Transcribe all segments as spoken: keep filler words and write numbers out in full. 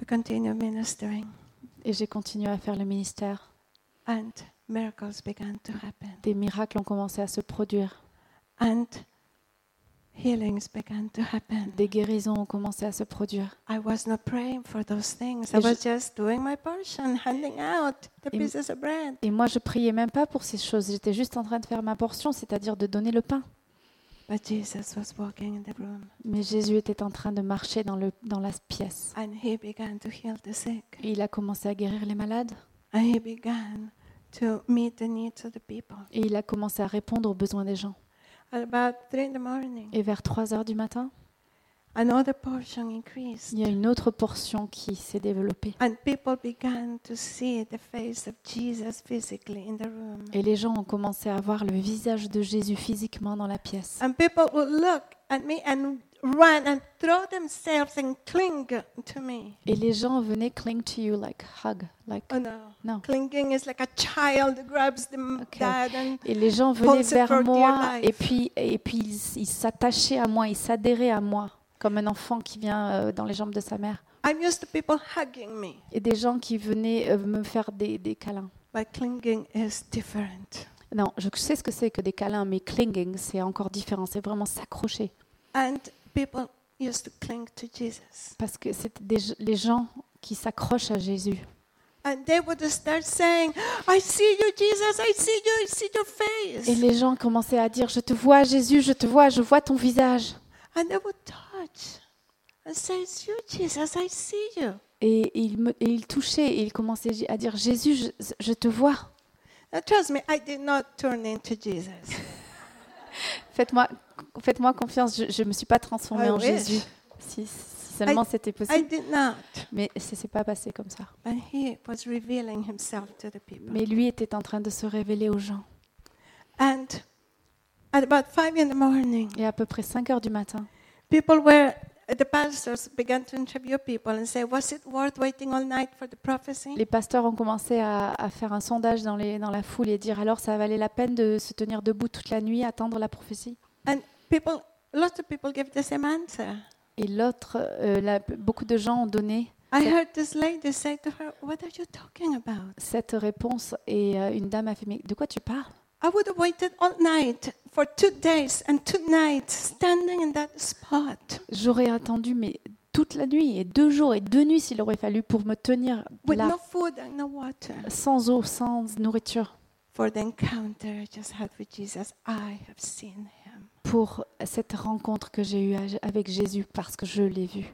I continued ministering, Et j'ai continué à faire le ministère. and miracles began to happen, Des miracles ont commencé à se produire. and healings began to happen. Des guérisons ont commencé à se produire. I was not praying for those things. Et I je- was just doing my portion, handing out the Et- pieces of bread. Et moi, je priais même pas pour ces choses. J'étais juste en train de faire ma portion, c'est-à-dire de donner le pain. But Jesus was walking in the room, Mais Jésus était en train de marcher dans, le, dans la pièce. and he began to heal the sick, Et il a commencé à guérir les malades. and he began to meet the needs of the people. Et il a commencé à répondre aux besoins des gens. At about three in the morning, Et vers trois heures du matin, another portion increased, il y a une autre portion qui s'est développée. and people began to see the face of Jesus physically in the room. Et les gens ont commencé à voir le visage de Jésus physiquement dans la pièce. And people would look at me and run and throw themselves and cling to me. Et les gens venaient cling to you like hug, like Oh no. non. Clinging is like a child who grabs the m- Okay. dad and Et les gens venaient Pulls it for vers dear moi life. et puis et puis ils ils s'attachaient à moi, ils s'adhéraient à moi comme un enfant qui vient euh, dans les jambes de sa mère. I'm used to people hugging me, Et des gens qui venaient euh, me faire des, des câlins. but clinging is different. Non, je sais ce que c'est que des câlins, mais clinging, c'est encore différent. C'est vraiment s'accrocher. And people used to cling to Jesus. Parce que c'est des, les gens qui s'accrochent à Jésus. And they would start saying, I see you, Jesus, I see you, I see your face. Et les gens commençaient à dire, je te vois Jésus, je te vois, je vois ton visage. And they would touch and say, it's you, Jesus, I see you. Et ils, me, et ils touchaient et ils commençaient à dire, Jésus, je, je te vois. Now trust me, I did not turn into Jesus. Faites-moi faites-moi confiance, je ne me suis pas transformée I en wish. Jésus. Si, si seulement I- c'était I possible. did not. Mais ça ne s'est pas passé comme ça. But he was revealing himself to the people. Mais lui était en train de se révéler aux gens. And at about five in the morning, Et à peu près cinq heures du matin, people were, the pastors began to interview people and say, was it worth waiting all night for the prophecy? les pasteurs ont commencé à, à faire un sondage dans, les, dans la foule et dire alors ça valait la peine de se tenir debout toute la nuit, attendre la prophétie. And people, lots of people gave the same answer. Et l'autre, euh, la- beaucoup de gens ont donné I heard this lady say to her, what are you talking about? cette réponse et euh, une dame a fait mais de quoi tu parles? I would have waited all night for two days and two nights standing in that spot J'aurais attendu mais toute la nuit et deux jours et deux nuits s'il aurait fallu pour me tenir with là, no food and no water sans eau, sans nourriture, for the encounter I just had with Jesus. I have seen him. pour cette rencontre que j'ai eue avec Jésus parce que je l'ai vu.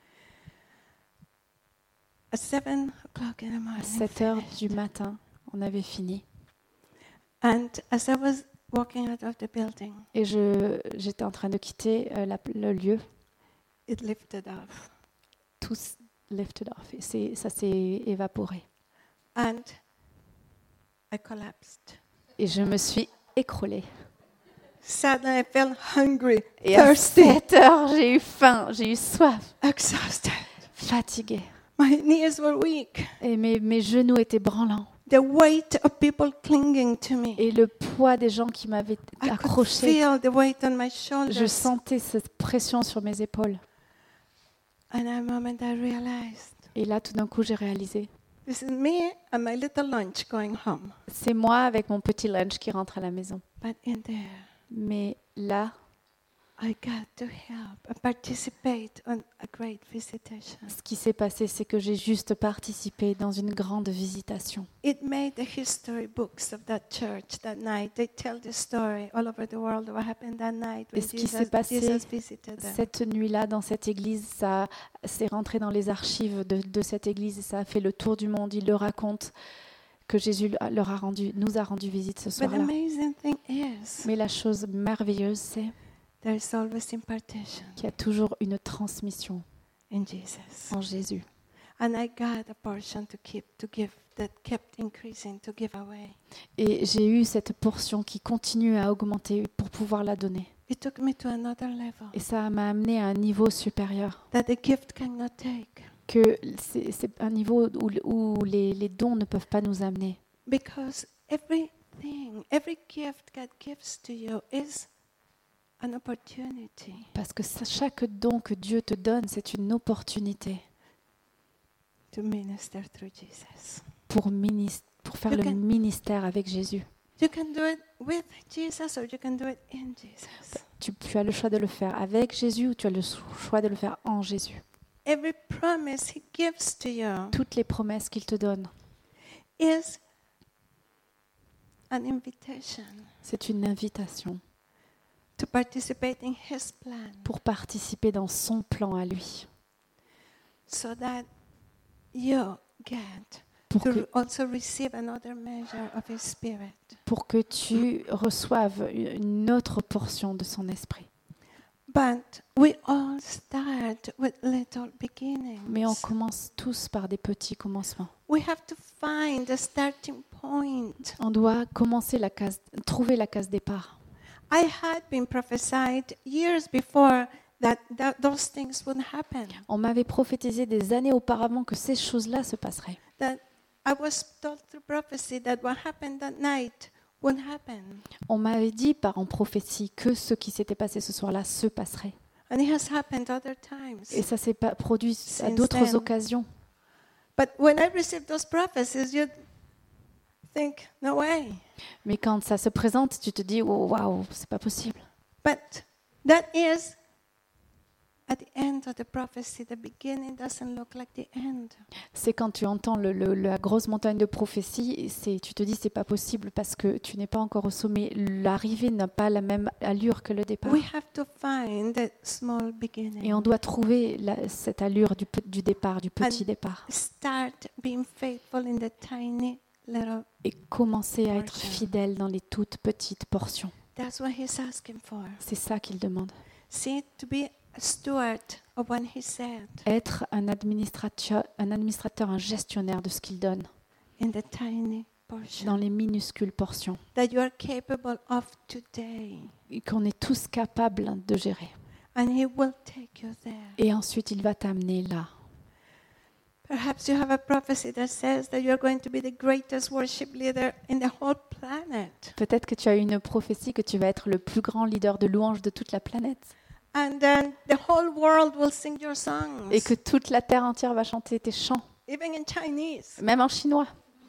At seven o'clock in the À morning, sept heures finished. du matin, on avait fini. And as I was walking out of the building, Et je, j'étais en train de quitter euh, la- le lieu. it lifted off. Tout s- lifted off. Et c'est- ça s'est évaporé. And I collapsed. Et je me suis écroulée. Suddenly I felt hungry, Et à thirsty, sept heures, j'ai eu faim, j'ai eu soif, exhausted. fatiguée. My knees were weak. Et mes, mes genoux étaient branlants. The weight of people clinging to me. Et le poids des gens qui m'avaient I could accrochée, feel the weight on my je shoulders. sentais cette pression sur mes épaules. And at a moment I realized, Et là, tout d'un coup, j'ai réalisé, this is me and my little lunch going home. c'est moi avec mon petit lunch qui rentre à la maison. But in there, Mais là, I got to help and participate on a great visitation. ce qui s'est passé, c'est que j'ai juste participé dans une grande visitation. It made the history books of that church that night. They tell the story all over the world what happened that night when Et ce qui Jesus, s'est passé Jesus visited them. Cette nuit-là, dans cette église, ça s'est rentré dans les archives de, de cette église et ça a fait le tour du monde. Ils le racontent que Jésus leur a rendu, nous a rendu visite ce But the soir-là. amazing thing is, Mais la chose merveilleuse, c'est there is always impartation qu'il y a toujours une transmission in Jesus. en Jésus. And I got a portion to keep, to give, that kept increasing, to give away. Et j'ai eu cette portion qui continue à augmenter pour pouvoir la donner. It took me to another level Et ça m'a amené à un niveau supérieur. that the gift cannot take. Que c'est, c'est un niveau où, où les, les dons ne peuvent pas nous amener. Because everything, every gift God gives to you is an opportunity Parce que ça- chaque don que Dieu te donne, c'est une opportunité to minister through Jesus. pour, minis- pour faire You le can- ministère avec Jésus. You can do it with Jesus or you can do it in Jesus. Tu, tu as le choix de le faire avec Jésus ou tu as le choix de le faire en Jésus. Every promise He gives to you Toutes les promesses qu'il te donne, is an invitation c'est une invitation to participate in His plan pour participer dans son plan à lui, so that you get pour to que, also receive another measure of His Spirit. pour que tu reçoives une autre portion de son esprit. But we all start with little beginnings. Mais on commence tous par des petits commencements. We have to find the starting point. On doit commencer la case, trouver la case départ. I had been prophesied years before that, that those things would happen. On m'avait prophétisé des années auparavant que ces choses-là se passeraient. That I was told through prophecy that what happened that night would happen. On m'avait dit par en prophétie que ce qui s'était passé ce soir-là se passerait. And it has happened other times. Et ça s'est pas produit à Since d'autres then. occasions. But when I received those prophecies, you'd think, no way. Mais quand ça se présente, tu te dis oh, waouh, c'est pas possible. But that is at the end of the prophecy. The beginning doesn't look like the end. C'est quand tu entends le, le- la grosse montagne de prophétie, et c'est, tu te dis c'est pas possible parce que tu n'es pas encore au sommet. L'arrivée n'a pas la même allure que le départ. We have to find that small beginning. Et on doit trouver la- cette allure du, pe- du départ, du petit And- départ. Start being faithful in the tiny little. Et commencer à être Portion. fidèle dans les toutes petites portions. That's what He's asking for. C'est ça qu'il demande. See, to be a steward of what He said Être un administrateur, un administrateur, un gestionnaire de ce qu'il donne in the tiny portion dans les minuscules portions. that you are capable of today, Et qu'on est tous capables de gérer. and He will take you there. Et ensuite, il va t'amener là. Perhaps you have a prophecy that says that you are going to be the greatest worship leader in the whole planet, Peut-être que tu as une prophétie que tu vas être le plus grand leader de louange de toute la planète. and then the whole world will sing your songs, Et que toute la terre entière va chanter tes chants, even in Chinese. même en chinois.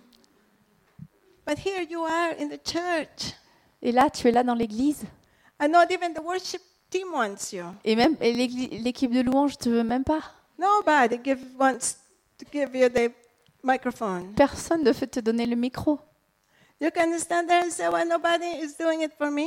But here you are in the church, Et là, tu es là dans l'église. and not even the worship team wants you. Et même et l'égli- l'équipe de louange ne te veut même pas. Nobody give, wants to give you the microphone. Personne ne veut te donner le micro. You can stand there and say, well, nobody is doing it for me.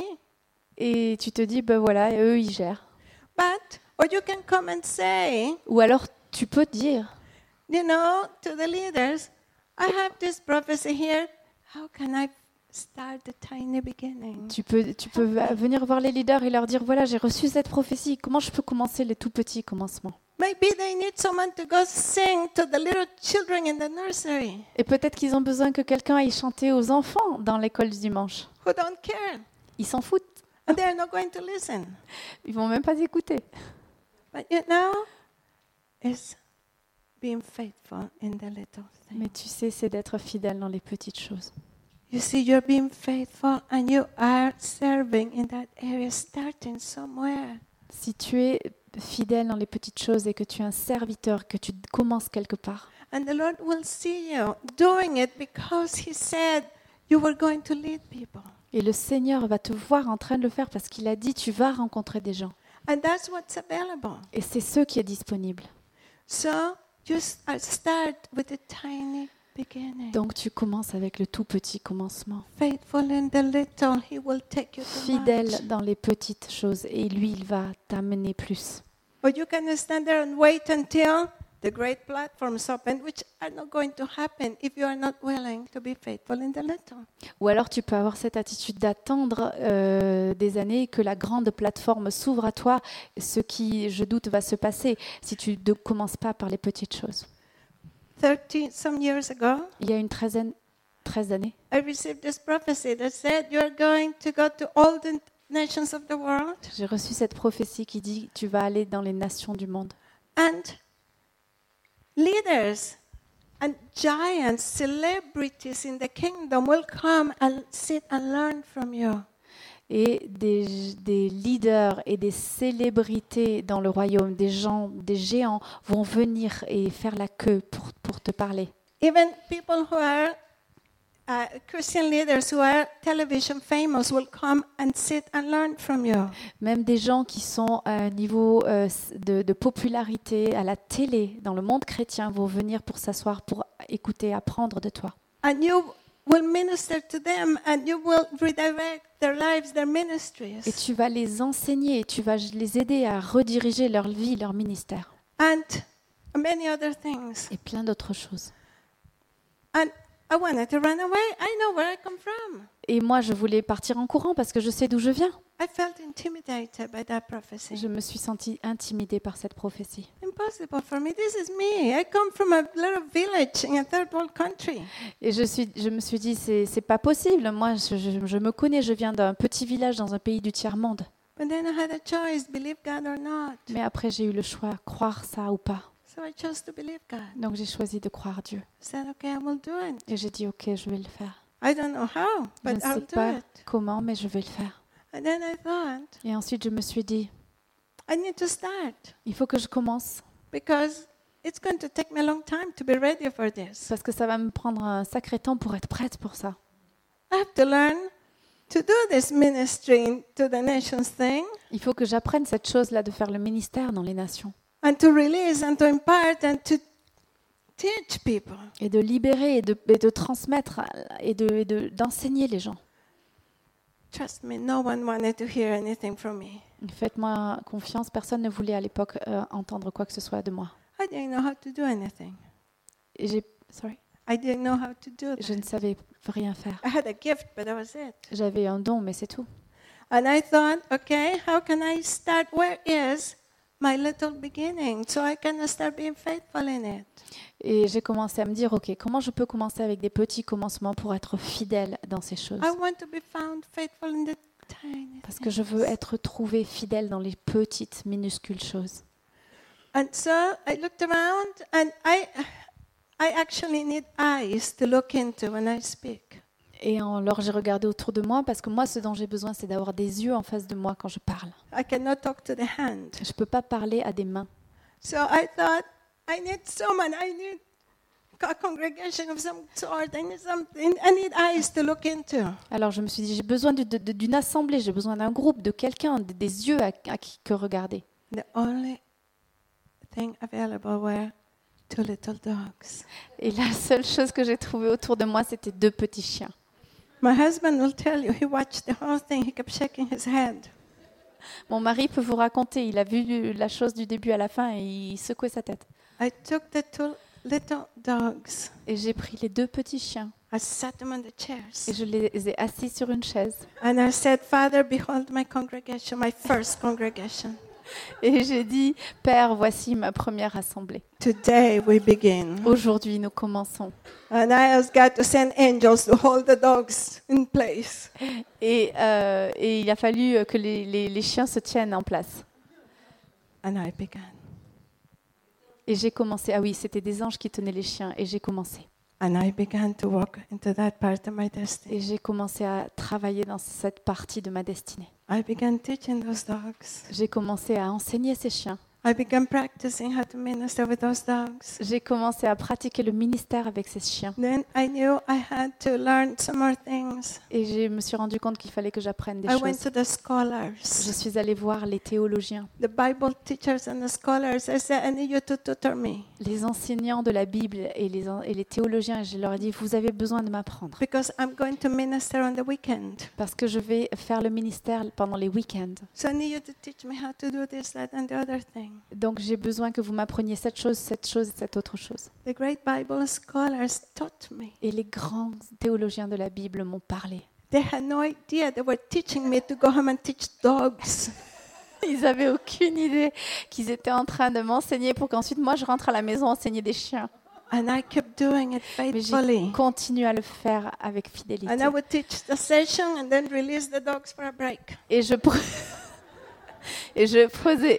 Et tu te dis, ben voilà, eux, ils gèrent. But, or you can come and say, Ou alors, tu peux dire, you know, to the leaders, I have this prophecy here. How can I start the tiny beginning? tu peux, tu peux venir voir les leaders et leur dire, voilà, j'ai reçu cette prophétie. Comment je peux commencer les tout petits commencements? Maybe they need someone to go sing to the little children in the nursery Et peut-être qu'ils ont besoin que quelqu'un aille chanter aux enfants dans l'école du dimanche. who don't care, Ils s'en foutent. and they're not going to listen. Ils vont même pas écouter. But you know, it's being faithful in the little things. Mais tu sais, c'est d'être fidèle dans les petites choses. You see, you're being faithful and you are serving in that area, starting somewhere. Si tu es fidèle dans les petites choses et que tu es un serviteur, que tu commences quelque part, And the Lord will see you doing it because He said you were going to lead people. et le Seigneur va te voir en train de le faire parce qu'il a dit, tu vas rencontrer des gens. And that's what's available. Et c'est ce qui est disponible. So just uh, start with a tiny beginning. Donc tu commences avec le tout petit commencement. Faithful in the little, He will take you to much. Fidèle dans les petites choses et lui, il va t'amener plus. Or you can stand there and wait until the great platforms open, which are not going to happen if you are not willing to be faithful in the little. Ou alors tu peux avoir cette attitude d'attendre euh, des années et que la grande plateforme s'ouvre à toi, ce qui, je doute, va se passer si tu ne commences pas par les petites choses. Thirty some years ago, Il y a une treizaine, treize années, I received this prophecy that said you are going to go to all the nations of the world j'ai reçu cette prophétie qui dit tu vas aller dans les nations du monde. and leaders and giants, celebrities in the kingdom will come and sit and learn from you. Et des, des leaders et des célébrités dans le royaume, des gens, des géants vont venir et faire la queue pour, pour te parler. Even people who are uh, Christian leaders who are television famous will come and sit and learn from you. Même des gens qui sont à un niveau euh, de, de popularité à la télé, dans le monde chrétien, vont venir pour s'asseoir, pour écouter, apprendre de toi. And you will minister to them and you will redirect their lives, their ministries. Et tu vas les enseigner, tu vas les aider à rediriger leur vie, leur ministère. And many other things. Et plein d'autres choses. And I wanted to run away. I know where I come from. Et moi, je voulais partir en courant parce que je sais d'où je viens. I felt intimidated by that prophecy. Je me suis sentie intimidée par cette prophétie. Impossible for me. This is me. I come from a little village in a third world country. Et je, suis, je me suis dit, c'est, c'est pas possible. Moi, je, je, je me connais, je viens d'un petit village dans un pays du tiers-monde. But then I had a choice, believe God or not. Mais après, j'ai eu le choix, croire ça ou pas. So I chose to believe God. Donc, j'ai choisi de croire Dieu. I said, okay, I will do it. Et j'ai dit, ok, je vais le faire. I don't know how, Je ne but I'll sais do pas it. comment, mais je vais le faire. And then I thought, Et ensuite, je me suis dit, I need to start il faut que je commence because it's going to take me a long time to be ready for this. parce que ça va me prendre un sacré temps pour être prête pour ça. I have to learn to do this ministry to the nations thing Il faut que j'apprenne cette chose-là de faire le ministère dans les nations and to release and to impart and to teach people. et de libérer et de, et de transmettre et, de, et de, d'enseigner les gens. Trust me, no one wanted to hear anything from me. Faites-moi confiance, personne ne voulait à l'époque euh, entendre quoi que ce soit de moi. I didn't know how to do anything. Et j'ai, sorry, I didn't know how to do je ne that. savais rien faire. I had a gift, but that was it. J'avais un don, mais c'est tout. And I thought, okay, how can I start? Where is my little beginning so I can start being faithful in it? Et j'ai commencé à me dire, ok, comment je peux commencer avec des petits commencements pour être fidèle dans ces choses? I want to be found faithful in the tiny Parce que je veux things. être trouvée fidèle dans les petites, minuscules choses. And so I looked around, and I, I actually need eyes to look into when I speak. Et alors j'ai regardé autour de moi parce que moi, ce dont j'ai besoin, c'est d'avoir des yeux en face de moi quand je parle. I cannot talk to the hand. Je ne peux pas parler à des mains. So I thought, I need someone. I need a congregation of some sort. I need something. I need eyes to look into. Alors je me suis dit, j'ai besoin de- de- d'une assemblée, j'ai besoin d'un groupe, de quelqu'un, de- des yeux à, à qui que regarder. The only thing available were two little dogs. Et la seule chose que j'ai trouvée autour de moi, c'était deux petits chiens. My husband will tell you, he watched the whole thing. He kept shaking his head. Mon mari peut vous raconter, il a vu la chose du début à la fin et il secouait sa tête. I took the two little dogs. Et j'ai pris les deux petits chiens I sat them on the et chairs. je les ai assis sur une chaise. And I said, Father, behold my congregation, my first congregation. Et j'ai dit, Père, voici ma première assemblée. Today we begin. Aujourd'hui, nous commençons. And I asked God to send angels to hold the dogs in place. Et, euh, et il a fallu que les, les- les chiens se tiennent en place. And I began. Et j'ai commencé. Ah oui, c'était des anges qui tenaient les chiens. Et j'ai commencé. And I began to walk into that part of my Et destiny. j'ai commencé à travailler dans cette partie de ma destinée. I began teaching those dogs. J'ai commencé à enseigner ces chiens. I began practicing how to minister with those dogs. J'ai commencé à pratiquer le ministère avec ces chiens. Then I knew I had to learn some more things. Et je me suis rendu compte qu'il fallait que j'apprenne des I went choses. to the Je scholars, suis allée voir les théologiens, the Bible teachers and the scholars. I said, I need you to tutor me les enseignants de la Bible et les, en- et les théologiens. Et je leur ai dit, vous avez besoin de m'apprendre. because I'm going to minister on the weekend. Parce que je vais faire le ministère pendant les week-ends. So I need you to teach me how to do this, that, and the other thing. Donc j'ai besoin que vous m'appreniez cette chose, cette chose et cette autre chose. The great Bible scholars taught me. Et les grands théologiens de la Bible m'ont parlé. They had no idea they were teaching me to go home and teach dogs. Ils n'avaient aucune idée qu'ils étaient en train de m'enseigner pour qu'ensuite moi je rentre à la maison enseigner des chiens. And I kept doing it Mais faithfully. j'ai continué à le faire avec And fidélité. I would teach the session and then release the dogs for a break. Et je pre- et je faisais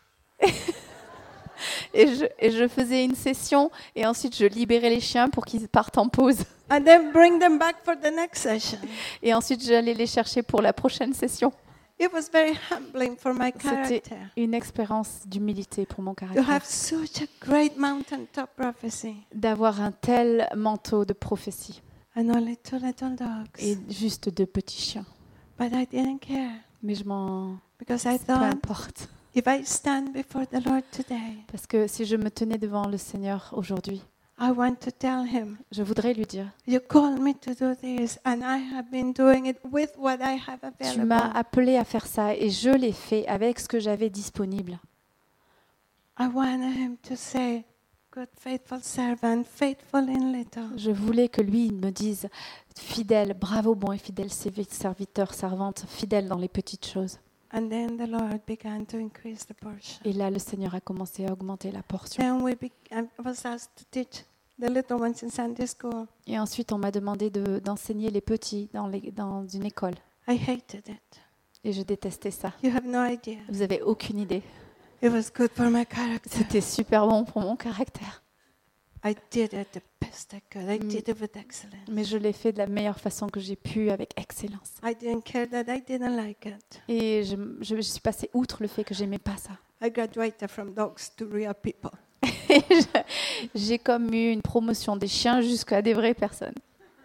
et je, et je faisais une session et ensuite je libérais les chiens pour qu'ils partent en pause. And then bring them back for the next session. Et ensuite j'allais les chercher pour la prochaine session. It was very humbling for my C'était character une expérience d'humilité pour mon to caractère. have such a great mountaintop prophecy D'avoir un tel manteau de prophétie and only two little dogs. et juste deux petits chiens. But I didn't care Mais je m'en... because I Peu thought importe. if I stand before the Lord today, Parce que si je me tenais devant le Seigneur aujourd'hui, I want to tell him, je voudrais lui dire, you called me to do this and I have been doing it with what I have tu m'as available. appelé à faire ça et je l'ai fait avec ce que j'avais disponible. I wanted him to say, good faithful servant, faithful in little. Je voulais que lui me dise, fidèle, bravo bon et fidèle serviteur, servante, fidèle dans les petites choses. And then the Lord began to increase the portion. Et là, le Seigneur a commencé à augmenter la portion. Then we be- I was asked to teach the little ones in Sunday school. Et ensuite, on m'a demandé de- d'enseigner les petits dans, les- dans une école. I hated it. Et je détestais ça. You have no idea. Vous avez aucune idée. It was good for my character. C'était super bon pour mon caractère. I did it the best I could. I Mm. did it with excellence. Mais je l'ai fait de la meilleure façon que j'ai pu, avec excellence. I didn't care that I didn't like it. Et je, je- je suis passée outre le fait que j'aimais pas ça. I graduated from dogs to real people. Et je- j'ai comme eu une promotion des chiens jusqu'à des vraies personnes.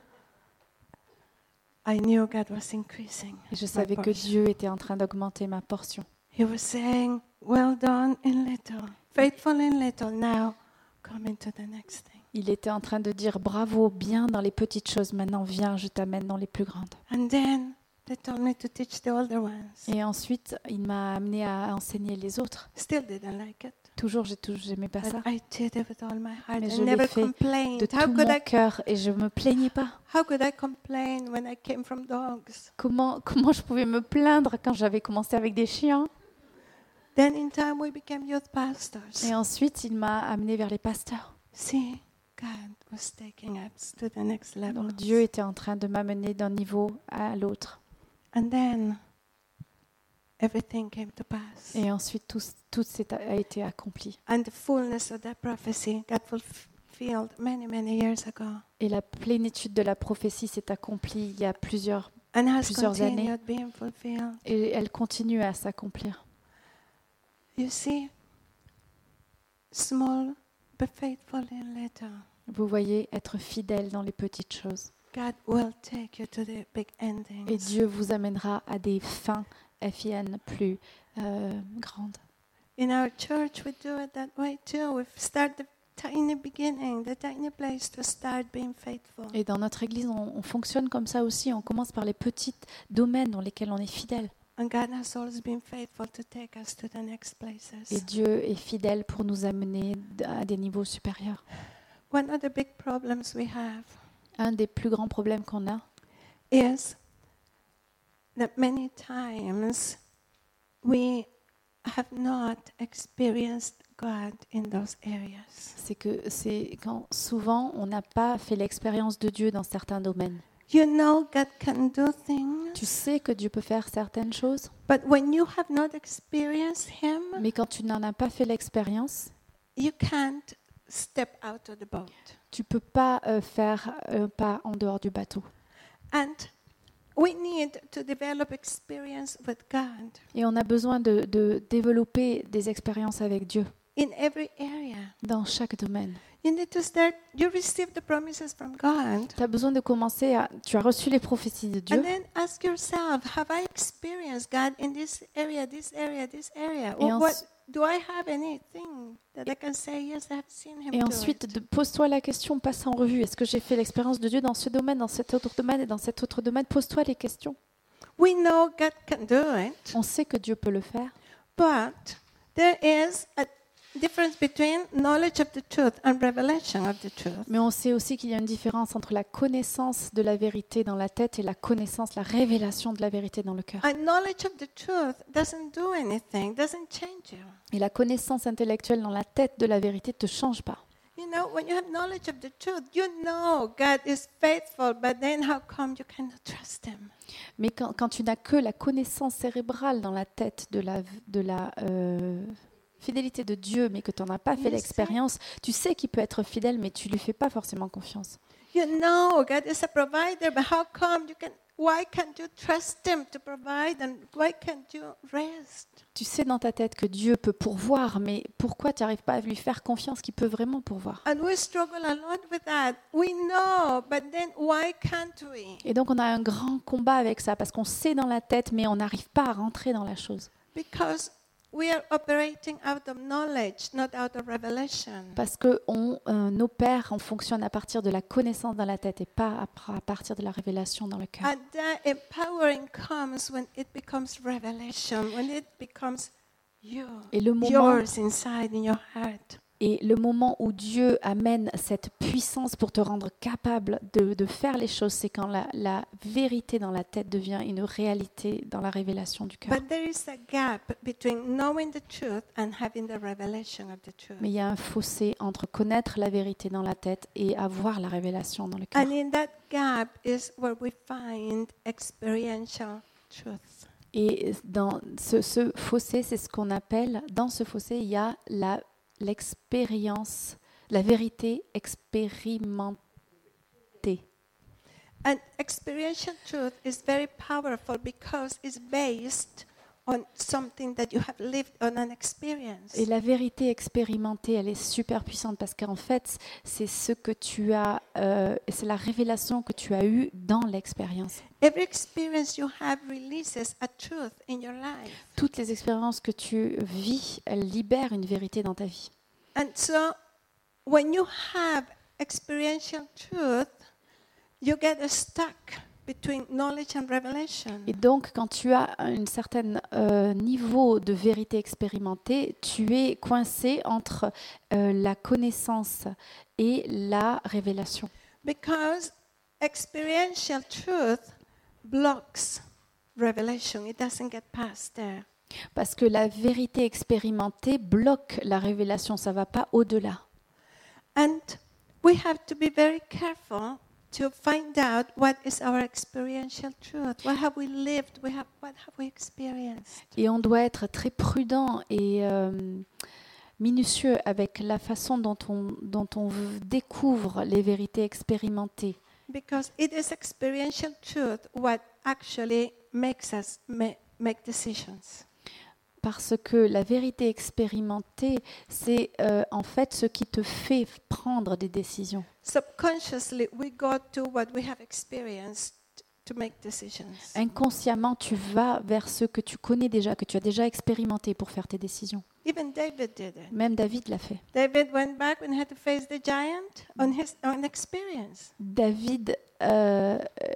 I knew God was increasing. Et je my savais que portion. Dieu était en train d'augmenter ma portion. He was saying, well done in little, faithful in little, now come into the next thing. Il était en train de dire bravo, bien dans les petites choses. Maintenant, viens, je t'amène dans les plus grandes. And then they told me to teach the older ones. Et ensuite, il m'a amené à enseigner les autres. Still didn't like it. Toujours, j'ai toujours, j'aimais pas But ça. I did it with all my heart. Mais I je l'ai never fait complained. De How tout could mon I cœur et je me plaignais pas. how could I complain when I came from dogs? Comment, comment je pouvais me plaindre quand j'avais commencé avec des chiens? Then in time we became youth pastors. Et ensuite, il m'a amené vers les pasteurs. See, God was taking us to the next level. Donc Dieu était en train de m'amener d'un niveau à l'autre. And then everything came to pass. Et ensuite, tout, tout s'est- a été accompli. And the fullness of that prophecy got fulfilled many, many years ago. Et la plénitude de la prophétie s'est accomplie il y a plusieurs... And has Plusieurs années. continued being fulfilled. Et elle continue à s'accomplir. You see, small but faithful in little. Vous voyez, être fidèle dans les petites choses. God will take you to the big endings. Et Dieu vous amènera à des fins F I N plus euh, grandes. In our church, we do it that way too. We start the tiny beginning, the tiny place to start being faithful. Et dans notre Église, on, on fonctionne comme ça aussi. On commence par les petits domaines dans lesquels on est fidèle. And God has always been faithful to take us to the next places. Et Dieu est fidèle pour nous amener à des niveaux supérieurs. One of the big problems we have Un des plus grands problèmes qu'on a, is that many times we have not experienced God in those areas. c'est que c'est quand souvent on n'a pas fait l'expérience de Dieu dans certains domaines. You know God can do things, Tu sais que Dieu peut faire certaines choses, but when you have not experienced Him, mais quand tu n'en as pas fait l'expérience, you can't step out of the boat. tu peux pas euh, faire un pas en dehors du bateau. And we need to develop experience with God Et on a besoin de, de développer des expériences avec Dieu in every area. dans chaque domaine. You need to start, you receive the promises from God. Tu as besoin de commencer à... Tu as reçu les prophéties de Dieu. And then ask yourself, have I experienced God in this area, this area, this area? Et Or what, ensuite- do I have anything that I can say, yes, I have seen Him Et do ensuite, it? de- pose-toi la question, passe en revue. Est-ce que j'ai fait l'expérience de Dieu dans ce domaine, dans cet autre domaine et dans cet autre domaine? Pose-toi les questions. We know God can do it, On sait que Dieu peut le faire, but there is a difference between knowledge of the truth and revelation of the truth. mais on sait aussi qu'il y a une différence entre la connaissance de la vérité dans la tête et la connaissance, la révélation de la vérité dans le cœur. And knowledge of the truth doesn't do anything, doesn't change you. Et la connaissance intellectuelle dans la tête de la vérité ne te change pas. You know, when you have knowledge of the truth, you know God is faithful, but then how come you cannot trust Him? Mais quand, quand tu n'as que la connaissance cérébrale dans la tête de la, de la euh, fidélité de Dieu, mais que tu n'en as pas fait Yes, l'expérience, tu sais qu'il peut être fidèle, mais tu ne lui fais pas forcément confiance. You know God is a provider, but how come you can? why can't you trust Him to provide and why can't you rest? Tu sais dans ta tête que Dieu peut pourvoir, mais pourquoi tu n'arrives pas à lui faire confiance qu'il peut vraiment pourvoir? And we struggle a lot with that. We know, but then why can't we? Et donc on a un grand combat avec ça, parce qu'on sait dans la tête, mais on n'arrive pas à rentrer dans la chose. Because we are operating out of knowledge, not out of revelation. Parce qu'on euh, opère, on fonctionne à partir de la connaissance dans la tête et pas à, à partir de la révélation dans le cœur. And that empowering comes when it becomes revelation, when it becomes you, Et le moment, yours inside in your heart. et le moment où Dieu amène cette puissance pour te rendre capable de, de faire les choses, c'est quand la, la vérité dans la tête devient une réalité dans la révélation du cœur. But there is a gap between knowing the truth and having the revelation of the truth. Mais il y a un fossé entre connaître la vérité dans la tête et avoir la révélation dans le cœur. And in that gap is where we find experiential truth. Et dans ce, ce fossé, c'est ce qu'on appelle, dans ce fossé, il y a la, l'expérience, la vérité expérimentée. And experiential truth is very powerful because it's based on something that you have lived on an experience. Et la vérité expérimentée, elle est super puissante parce qu'en fait, c'est ce que tu as, euh, c'est la révélation que tu as eue dans l'expérience. Every experience you have releases a truth in your life. Toutes les expériences que tu vis, elles libèrent une vérité dans ta vie. And so when you have experiential truth, you get stuck between knowledge and revelation. Et donc, quand tu as un certain euh, niveau de vérité expérimentée, tu es coincé entre euh, la connaissance et la révélation. Because experiential truth blocks revelation. It doesn't get past there. Parce que la vérité expérimentée bloque la révélation, ça ne va pas au-delà. And we have to be very careful to find out what is our experiential truth. What have we lived? We have, what have we experienced? Et on doit être très prudent et euh, minutieux avec la façon dont on, dont on découvre les vérités expérimentées. Because it is experiential truth what actually makes us ma- make decisions. Parce que la vérité expérimentée, c'est euh, en fait ce qui te fait prendre des décisions. Subconsciously, we go to what we have experienced to make decisions. Inconsciemment, tu vas vers ce que tu connais déjà, que tu as déjà expérimenté pour faire tes décisions. Even David did it. Même David l'a fait. David went back when he had to face the giant on his own experience. David euh,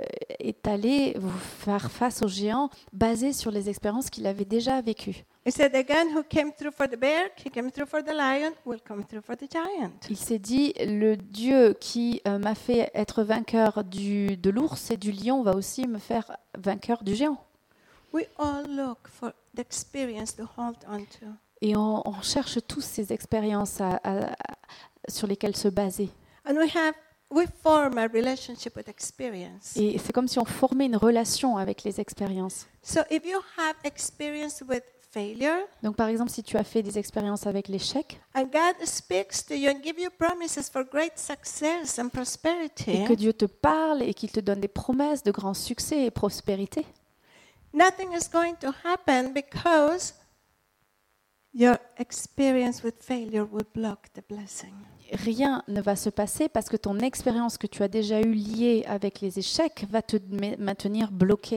est allé vous faire face aux géants basé sur les expériences qu'il avait déjà vécues. He said, again, who came through for the bear, he came through for the lion, will come through for the giant. Il s'est dit, le Dieu qui euh, m'a fait être vainqueur du, de l'ours et du lion va aussi me faire vainqueur du géant. We all look for the experience to hold on to. Et on, on cherche tous ces expériences à, à, à, sur lesquelles se baser. And we have, we form a relationship with experience. Et c'est comme si on formait une relation avec les expériences. So if you have experience with failure, Donc par exemple, si tu as fait des expériences avec l'échec and God speaks to you and give you promises for great success and prosperity, et que Dieu te parle et qu'il te donne des promesses de grand succès et prospérité, nothing is going to happen because your experience with failure will block the blessing. rien ne va se passer parce que ton expérience que tu as déjà eue liée avec les échecs va te ma- maintenir bloqué.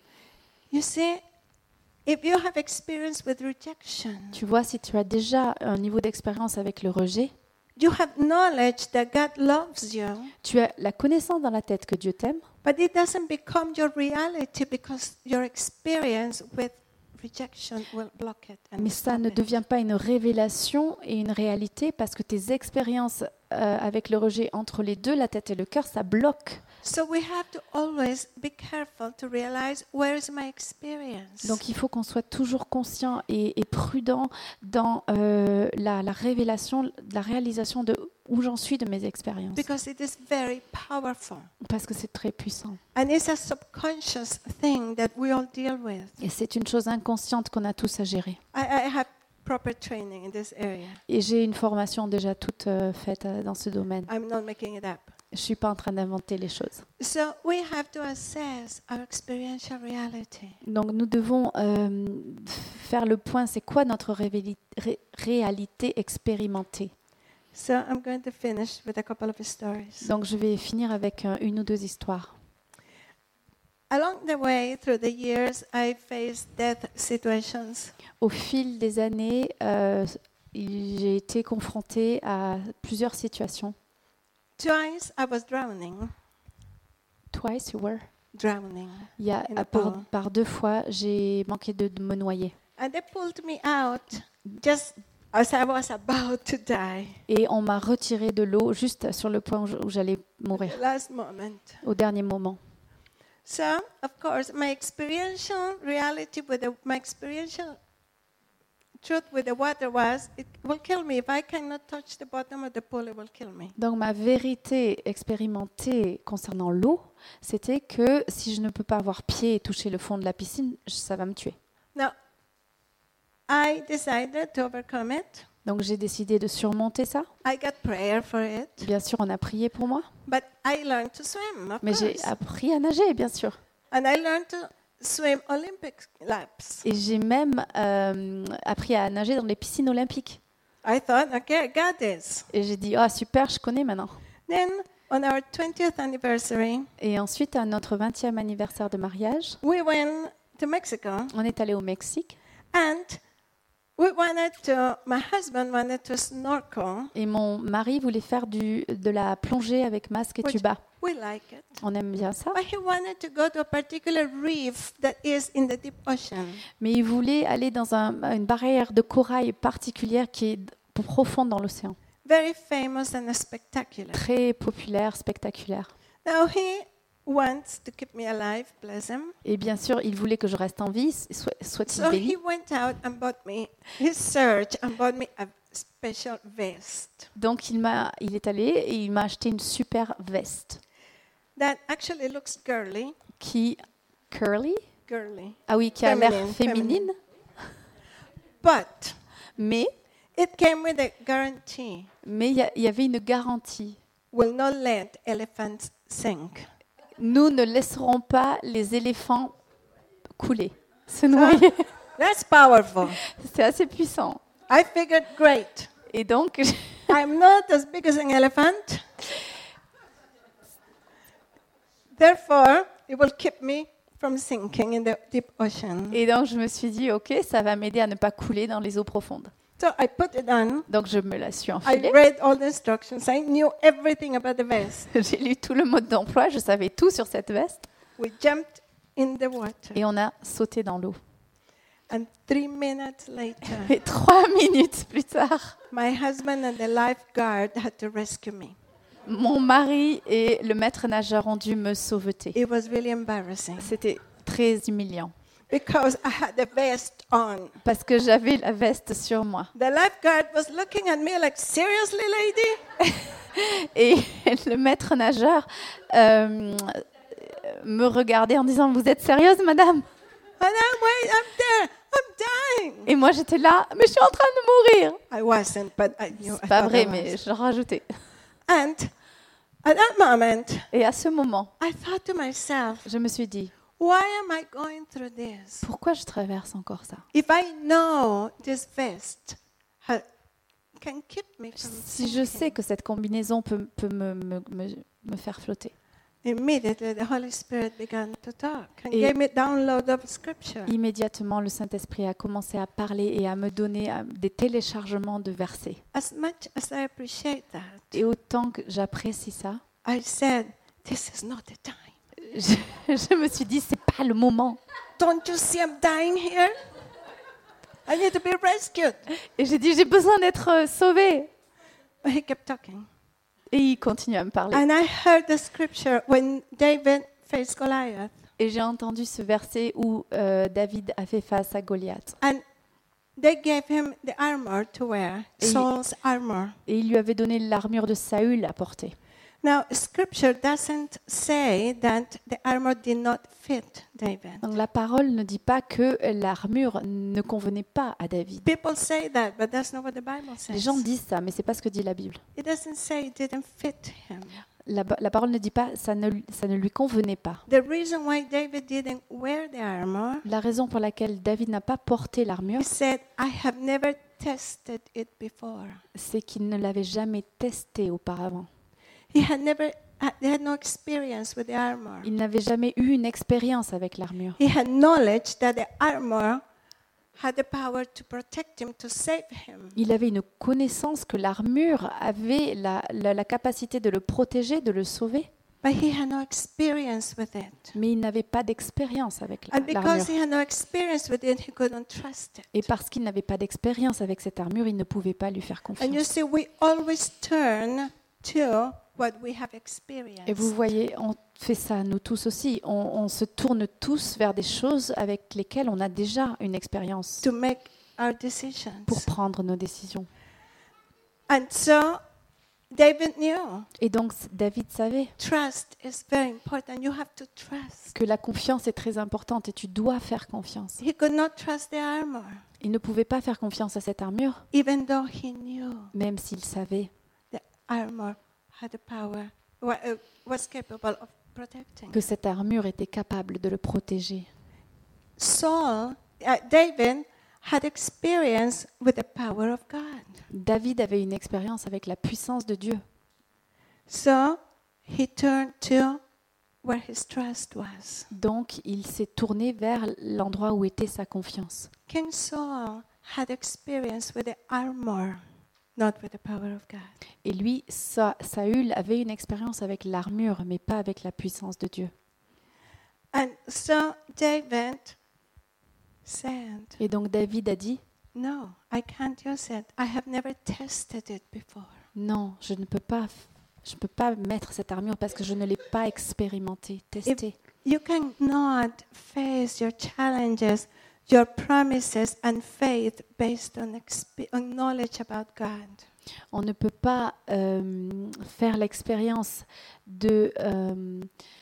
You see, if you have experience with rejection, Tu vois, si tu as déjà un niveau d'expérience avec le rejet, you have knowledge that God loves you, tu as la connaissance dans la tête que Dieu t'aime, but it doesn't become your reality because your experience with rejection will block it. And mais ça stop ne it. devient pas une révélation et une réalité parce que tes expériences euh, avec le rejet entre les deux, la tête et le cœur, ça bloque. So we have to always be careful to realize where is my experience. Donc il faut qu'on soit toujours conscient et, et prudent dans euh, la, la révélation, la réalisation de où j'en suis de mes expériences. Because it is very powerful. Parce que c'est très puissant. And it's a subconscious thing that we all deal with. Et c'est une chose inconsciente qu'on a tous à gérer. I, I have proper training in this area. Et j'ai une formation déjà toute euh, faite euh, dans ce domaine. I'm not making it up. Je ne suis pas en train d'inventer les choses. So we have to assess our experiential reality. Donc nous devons euh, faire le point, c'est quoi notre révéli- ré- réalité expérimentée. So I'm going to finish with a couple of stories. Donc je vais finir avec euh, une ou deux histoires. Along the way, through the years, I faced death situations. Au fil des années, euh, j'ai été confrontée à plusieurs situations. Twice I was drowning, Twice you were. drowning. Il y a, In a par, pool. par deux fois, j'ai manqué de, de me noyer. And they pulled me out just as I was about to die. Et on m'a retiré de l'eau juste sur le point où je- où j'allais mourir, The last moment. au dernier moment. So, of course, my experiential reality with the, my experiential truth with the water was, it will kill me. If I cannot touch the bottom of the pool, it will kill me. Donc ma vérité expérimentée concernant l'eau, c'était que si je ne peux pas avoir pied et toucher le fond de la piscine, ça va me tuer. Now, I decided to overcome it. Donc j'ai décidé de surmonter ça. I got prayer for it, Bien sûr, on a prié pour moi, but I learned to swim, of mais j'ai course. appris à nager, bien sûr. And I learned to swim Olympic laps. Et j'ai même euh, appris à nager dans les piscines olympiques. I thought, okay, I got this. Et j'ai dit, ah super, je connais maintenant. Then, on our twentieth anniversary, Et ensuite, à notre vingtième anniversaire de mariage, we went to Mexico, on est allé au Mexique. and we wanted to, my husband wanted to snorkel. Et mon mari voulait faire du, de la plongée avec masque et Which- tuba. We like it. On aime bien ça. But he wanted to go to a particular reef that is in the deep ocean. Mais il voulait aller dans un- une barrière de corail particulière qui est profonde dans l'océan. Very famous and spectacular. Très populaire, spectaculaire. Now he wants to keep me alive, bless him. Et bien sûr, il voulait que je reste en vie, soit- soit-il So béni. he went out and bought me his search and bought me a special vest Donc il, m'a, il est allé et il m'a acheté une super veste that actually looks girly, qui curly, girly. ah oui, qui a l'air Féminine, féminine, But mais it came with a guarantee. mais il y, a- il y avait une garantie. Will not let elephants sink. Nous ne laisserons pas les éléphants couler, se noyer. That's powerful. C'est assez puissant. I figured, great. Et donc, I'm not as big as an elephant. Therefore, it will keep me from sinking in the deep ocean. et donc je me suis dit, ok, ça va m'aider à ne pas couler dans les eaux profondes. So I put it on. Donc je me la suis I enfilée. read all the instructions. I knew everything about the vest. J'ai lu tout le mode d'emploi, je savais tout sur cette veste. We jumped in the water. Et on a sauté dans l'eau. And three minutes later, Et trois minutes plus tard, my husband and the lifeguard had to rescue me. mon mari et le maître nageur ont dû me sauveter. It was really embarrassing C'était très humiliant because I had the vest on. parce que j'avais la veste sur moi. The lifeguard was looking at me like, seriously, lady? Et le maître nageur euh, me regardait en disant, vous êtes sérieuse, madame? And I'm, wait, I'm there. I'm dying. Et moi, j'étais là, mais je suis en train de mourir. I wasn't, but I knew. I C'est pas thought vrai, I mais was. je rajoutais. And at that moment, Et à ce moment, I thought to myself, je me suis dit, why am I going through this? pourquoi je traverse encore ça? If I know this vest ha- can keep me from Si je sais sinking. que cette combinaison peut, peut me, me, me, me faire flotter. Immediately, the Holy Spirit began to talk and Et- gave me download of scripture. Immédiatement, le Saint-Esprit a commencé à parler et à me donner euh, des téléchargements de versets. As much as I appreciate that, Et autant que j'apprécie ça, I said, this is not the time. je, je me suis dit, c'est pas le moment. Don't you see I'm dying here? I need to be rescued. Et j'ai dit, j'ai besoin d'être euh, sauvée. But he kept talking. Et il continue à me parler. And I heard the scripture when David faced Goliath. Et j'ai entendu ce verset où euh, David a fait face à Goliath. And they gave him the armor to wear, Et- Saul's armor. Et il lui avait donné l'armure de Saül à porter. Now, scripture doesn't say that the armor did not fit David. Donc la parole ne dit pas que l'armure ne convenait pas à David. People say that, but that's not what the Bible Les says. gens disent ça, mais c'est pas ce que dit la Bible. It doesn't say it didn't fit him. la, la parole ne dit pas ça ne, ça ne lui convenait pas. The reason why David didn't wear the armor, La raison pour laquelle David n'a pas porté l'armure, he said, I have never tested it before. c'est qu'il ne l'avait jamais testé auparavant. He had never, he had no experience with the armor. Il n'avait jamais eu une expérience avec l'armure. He had knowledge that the armor had the power to protect him, to save him. Il avait une connaissance que l'armure avait la, la, la capacité de le protéger, de le sauver, But he had no experience with it. mais il n'avait pas d'expérience avec la- And because l'armure. he had no experience with it, he couldn't trust Et it. parce qu'il n'avait pas d'expérience avec cette armure, il ne pouvait pas lui faire And you confiance. see, we always turn to what we have experienced. Et vous voyez, on fait ça, nous tous aussi. On, on se tourne tous vers des choses avec lesquelles on a déjà une expérience To make our decisions. pour prendre nos décisions. And so David knew Et donc, David savait trust is very important. You have to trust. que la confiance est très importante et tu dois faire confiance. He could not trust the armor, Il ne pouvait pas faire confiance à cette armure, even though he knew même s'il savait the armor had the power, wa- uh, was capable of protecting. que cette armure était capable de le protéger. Saul, uh, David had experience with the power of God. David avait une expérience avec la puissance de Dieu. So he turned to where his trust was. Donc, il s'est tourné vers l'endroit où était sa confiance. King Saul had experience with the armor, not with the power of God. Et lui, Sa- Saül avait une expérience avec l'armure, mais pas avec la puissance de Dieu. And so David said, Et donc David a dit, no, I can't use it. I have never tested it before. non, je ne peux pas, f- je ne peux pas mettre cette armure parce que je ne l'ai pas expérimentée, testée. You cannot face your challenges, your promises and faith based on, expe- on knowledge about God. On ne peut pas euh, faire l'expérience de euh,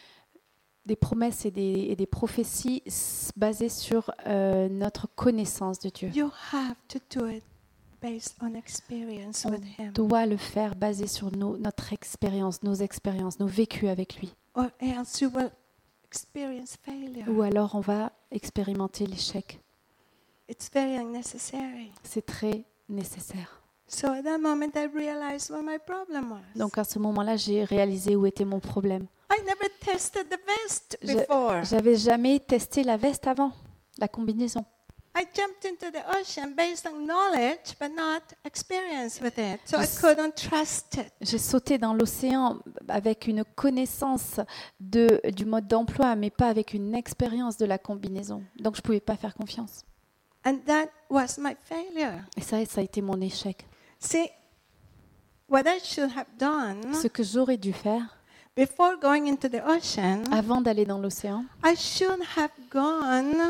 des promesses et des, et des prophéties s- basées sur euh, notre connaissance de Dieu. You have to do it based on experience On with Him, doit le faire basé sur nos- notre expérience, nos expériences, nos vécus avec lui. or else you will experience failure. Ou alors on va expérimenter l'échec. It's very unnecessary. C'est très nécessaire. So at that moment, I realized what my problem was. Donc à ce moment-là, j'ai réalisé où était mon problème. I never tested the vest Je- before. J'avais jamais testé la veste avant, la combinaison. I jumped into the ocean based on knowledge, but not experience with it. So I Yes. couldn't trust it. J'ai sauté dans l'océan avec une connaissance de, du mode d'emploi, mais pas avec une expérience de la combinaison. Donc je ne pouvais pas faire confiance. And that was my failure. Et ça, ça a été mon échec. See, what I should have done Ce que j'aurais dû faire, before going into the ocean, avant d'aller dans l'océan, I should have gone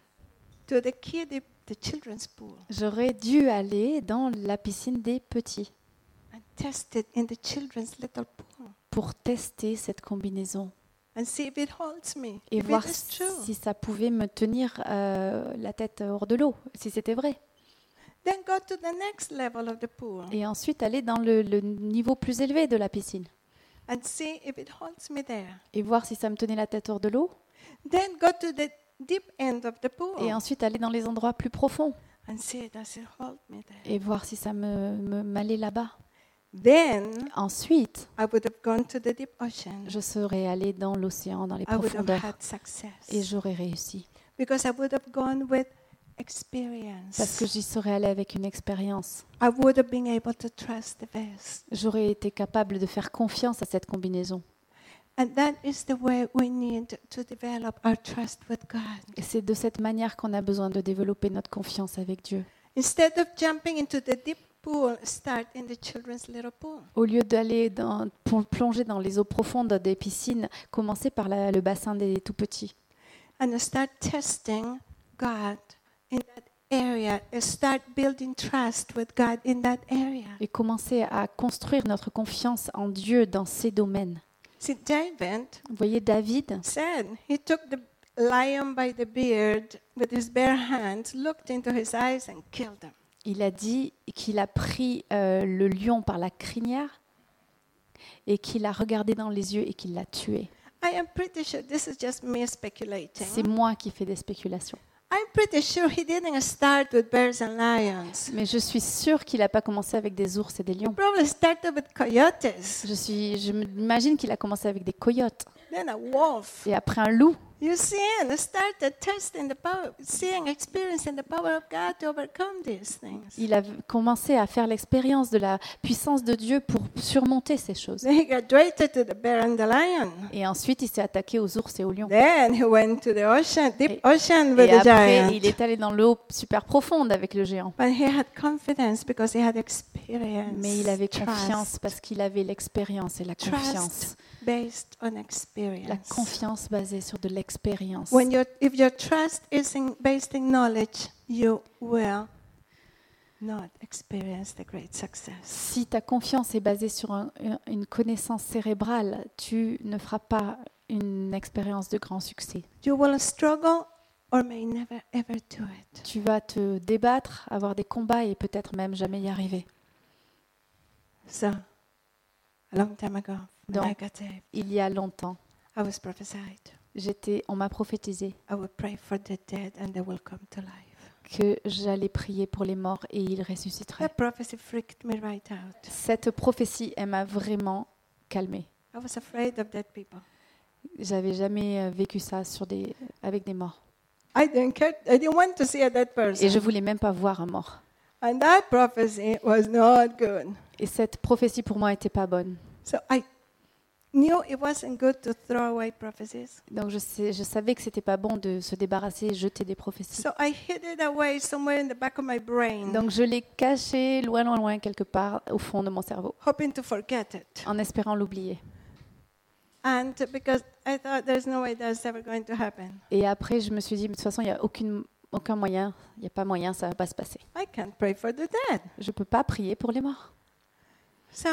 to the kiddie, the children's pool, j'aurais dû aller dans la piscine des petits and test it in the children's little pool pour tester cette combinaison and see if it holds me, et if voir it is true. si ça pouvait me tenir euh, la tête hors de l'eau, si c'était vrai. Then go to the next level of the pool Et ensuite aller dans le, le niveau plus élevé de la piscine and see if it holds me there. et voir si ça me tenait la tête hors de l'eau. Then go to the deep end of the pool Et ensuite aller dans les endroits plus profonds and see, does it hold me there? et voir si ça me, me m'allait là-bas. Then Ensuite, I would have gone to the deep ocean. je serais allée dans l'océan, dans les I would have profondeurs, had success et j'aurais réussi. because I would have gone with experience. Parce que j'y serais allée avec une expérience. I would have been able to trust the best. J'aurais été capable de faire confiance à cette combinaison. And that is the way we need to develop our trust with God. Et c'est de cette manière qu'on a besoin de développer notre confiance avec Dieu. Instead of jumping into the deep pool, start in the children's little pool. Au lieu d'aller dans- pour plonger dans les eaux profondes des piscines, commencez par la- le bassin des tout-petits. And start testing God in that area. And start building trust with God in that area. Et commencez à construire notre confiance en Dieu dans ces domaines. See, David Vous voyez, David, said he took the lion by the beard with his bare hands, looked into his eyes, and killed him. il a dit qu'il a pris euh, le lion par la crinière et qu'il a regardé dans les yeux et qu'il l'a tué. I am pretty sure this is just me C'est speculating. moi qui fais des spéculations. I'm pretty sure he didn't start with bears and lions. Mais je suis sûre qu'il n'a pas commencé avec des ours et des He lions. probably started with coyotes, Je suis, je m'imagine qu'il a commencé avec des coyotes then a wolf. et après un loup. You see, and started testing the power, seeing, experiencing the power of God to overcome these things. Il a commencé à faire l'expérience de la puissance de Dieu pour surmonter ces choses. Then he graduated to the bear and the lion. Et ensuite, il s'est attaqué aux ours et aux lions. Then he went to the ocean, deep Et- ocean Et with the après, giant. il est allé dans l'eau super profonde avec le géant. But he had confidence because he had experience. Mais il avait Trust confiance parce qu'il avait l'expérience et la Trust. confiance. based on La experience. confiance basée sur de l'expérience. When your, if your trust is in, based in knowledge, you will not experience the great success. Si ta confiance est basée sur un- une connaissance cérébrale, tu ne feras pas une expérience de grand succès. You will struggle or may never ever do it. Tu vas te débattre, avoir des combats et peut-être même jamais y arriver. So, a long time ago, when I Donc, got saved, il y a longtemps, I was prophesied. j'étais, on m'a prophétisé I will pray for the dead and they will come to life. que j'allais prier pour les morts et ils ressusciteraient. That prophecy freaked me right out. Cette prophétie, elle m'a vraiment calmée. I was afraid of dead people. J'avais jamais euh, vécu ça sur des, avec des morts. I didn't care. I didn't want to see a dead person. Et je voulais même pas voir un mort. And that prophecy was not good. Et cette prophétie pour moi était pas bonne. So I knew it wasn't good to throw away prophecies. Donc je, sais, je savais que c'était pas bon de se débarrasser, jeter des prophéties. So I hid it away somewhere in the back of my brain, Donc je l'ai caché loin, loin, loin quelque part au fond de mon cerveau, hoping to forget it. en espérant l'oublier. And because I thought there's no way that's ever going to happen. Et après, je me suis dit, mais de toute façon, il n'y a aucune, aucun moyen, il n'y a pas moyen, ça ne va pas se passer. I can't pray for the dead. Je ne peux pas prier pour les morts. So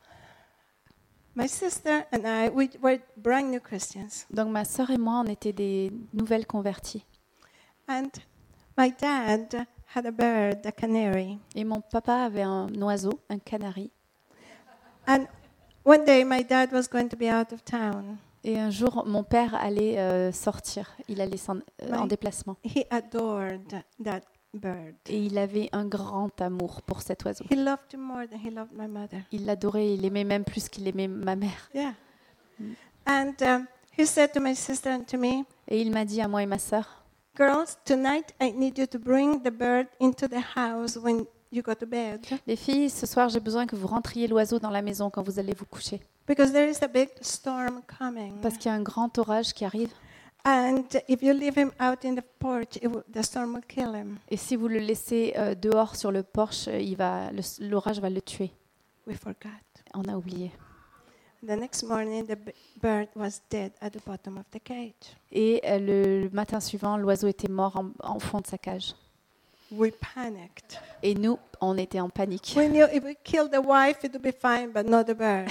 my sister and I, we were brand new Christians. Donc ma sœur et moi, on était des nouvelles converties. And my dad had a bird, a canary. Et mon papa avait un oiseau, un canari. And one day my dad was going to be out of town. Et un jour, mon père allait euh, sortir, il allait s'en- euh, en Ouais. déplacement. He adored that bird. Et il avait un grand amour pour cet oiseau. He loved him more than he loved my mother. Il l'adorait, il l'aimait même plus qu'il aimait ma mère. Yeah. And um, he said to my sister and to me, Et il m'a dit à moi et ma sœur, girls, tonight I need you to bring the bird into the house when you go to bed. les filles, ce soir, j'ai besoin que vous rentriez l'oiseau dans la maison quand vous allez vous coucher. Because there is a big storm coming. Parce qu'il y a un grand orage qui arrive. And if you leave him out in the porch, it will, the storm will kill him. Et si vous le laissez euh, dehors sur le porche, euh, il va, le- l'orage va le tuer. We forgot. On a oublié. The next morning, the b- bird was dead at the bottom of the cage. Et euh, le, le matin suivant, l'oiseau était mort en, en fond de sa cage. We panicked. Et nous, on était en panique. We knew if we killed the wife, it would be fine, but not the bird.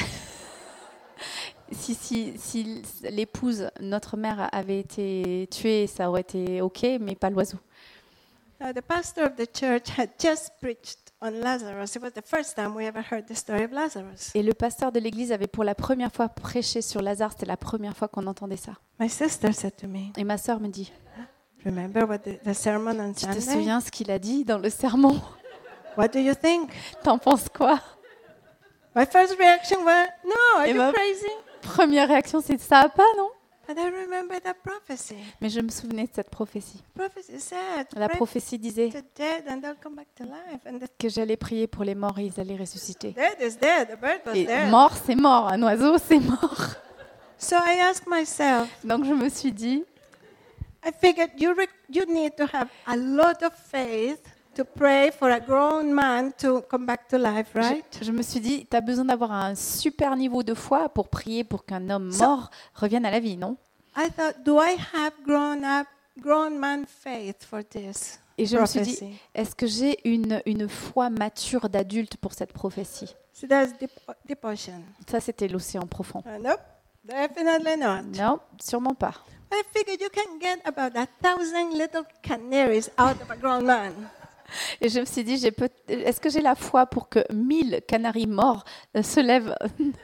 Si, si, si l'épouse, notre mère, avait été tuée, ça aurait été OK, mais pas l'oiseau. Now, the pastor of the church had just preached on Lazarus. It was the first time we ever heard the story of Lazarus. Et le pasteur de l'église avait pour la première fois prêché sur Lazare. C'était la première fois qu'on entendait ça. My sister said to me, Et ma sœur me dit, remember what the, the sermon on tu te Sunday? souviens ce qu'il a dit dans le sermon? What do you think? T'en penses quoi? My first reaction was, no, are Et you ma- crazy? Première réaction, c'est ça va pas, non? But I remember that prophecy. Mais je me souvenais de cette prophétie. Prophecy said, La pray prophétie disait for the dead and they'll come back to life. And the que j'allais prier pour les morts et ils allaient ressusciter. dead is dead. The bird was Et dead. mort, c'est mort. Un oiseau, c'est mort. So I asked myself, Donc je me suis dit, I figured you, re- you need to have a lot of faith to pray for a grown man to come back to life, right? je, je me suis dit, tu as besoin d'avoir un super niveau de foi pour prier pour qu'un homme So- mort revienne à la vie, non? I thought, do I have grown up, grown man faith for this Et je me suis dit, prophecy? est-ce que j'ai une, une foi mature d'adulte pour cette prophétie? So that's deep, deep ocean. Ça, c'était l'océan profond. Uh, nope, definitely not. Non, sûrement pas. I figured you can get about a thousand little canaries out of a grown man. Et je me suis dit, j'ai peut- est-ce que j'ai la foi pour que mille canaris morts euh, se lèvent?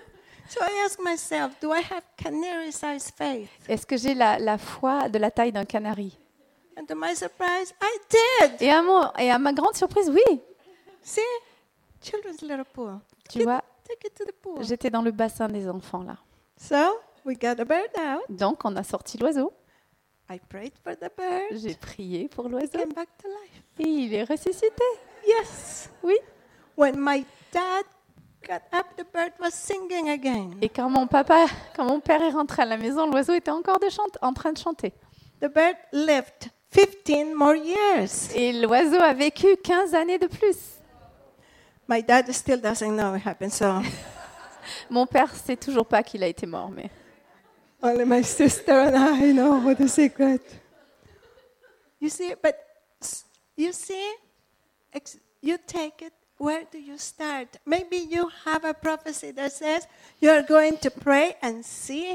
So I ask myself, do I have canary-sized faith? Est-ce que j'ai la, la foi de la taille d'un canari? And to my surprise, I did. Et à, mon, et à ma grande surprise, oui. See? Children's little pool. Tu Kid, vois, take it to the pool. j'étais dans le bassin des enfants là. So we got a bird out. Donc, on a sorti l'oiseau. I prayed for the bird. J'ai prié pour He l'oiseau. came back to life. Et il est ressuscité. Yes. Oui. When my dad got up, the bird was singing again. Et quand mon papa, quand mon père est rentré à la maison, l'oiseau était encore de chante, en train de chanter. The bird lived fifteen more years. Et l'oiseau a vécu quinze années de plus. My dad still doesn't know it happened, so Mon père sait toujours pas qu'il a été mort, mais only my sister and I know the secret. You see, but s- you see, ex- you take it. Where do you start? Maybe you have a prophecy that says you are going to pray and see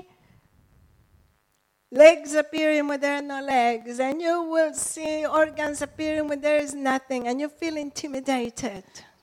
legs appearing where there are no legs, and you will see organs appearing where there is nothing, and you feel intimidated.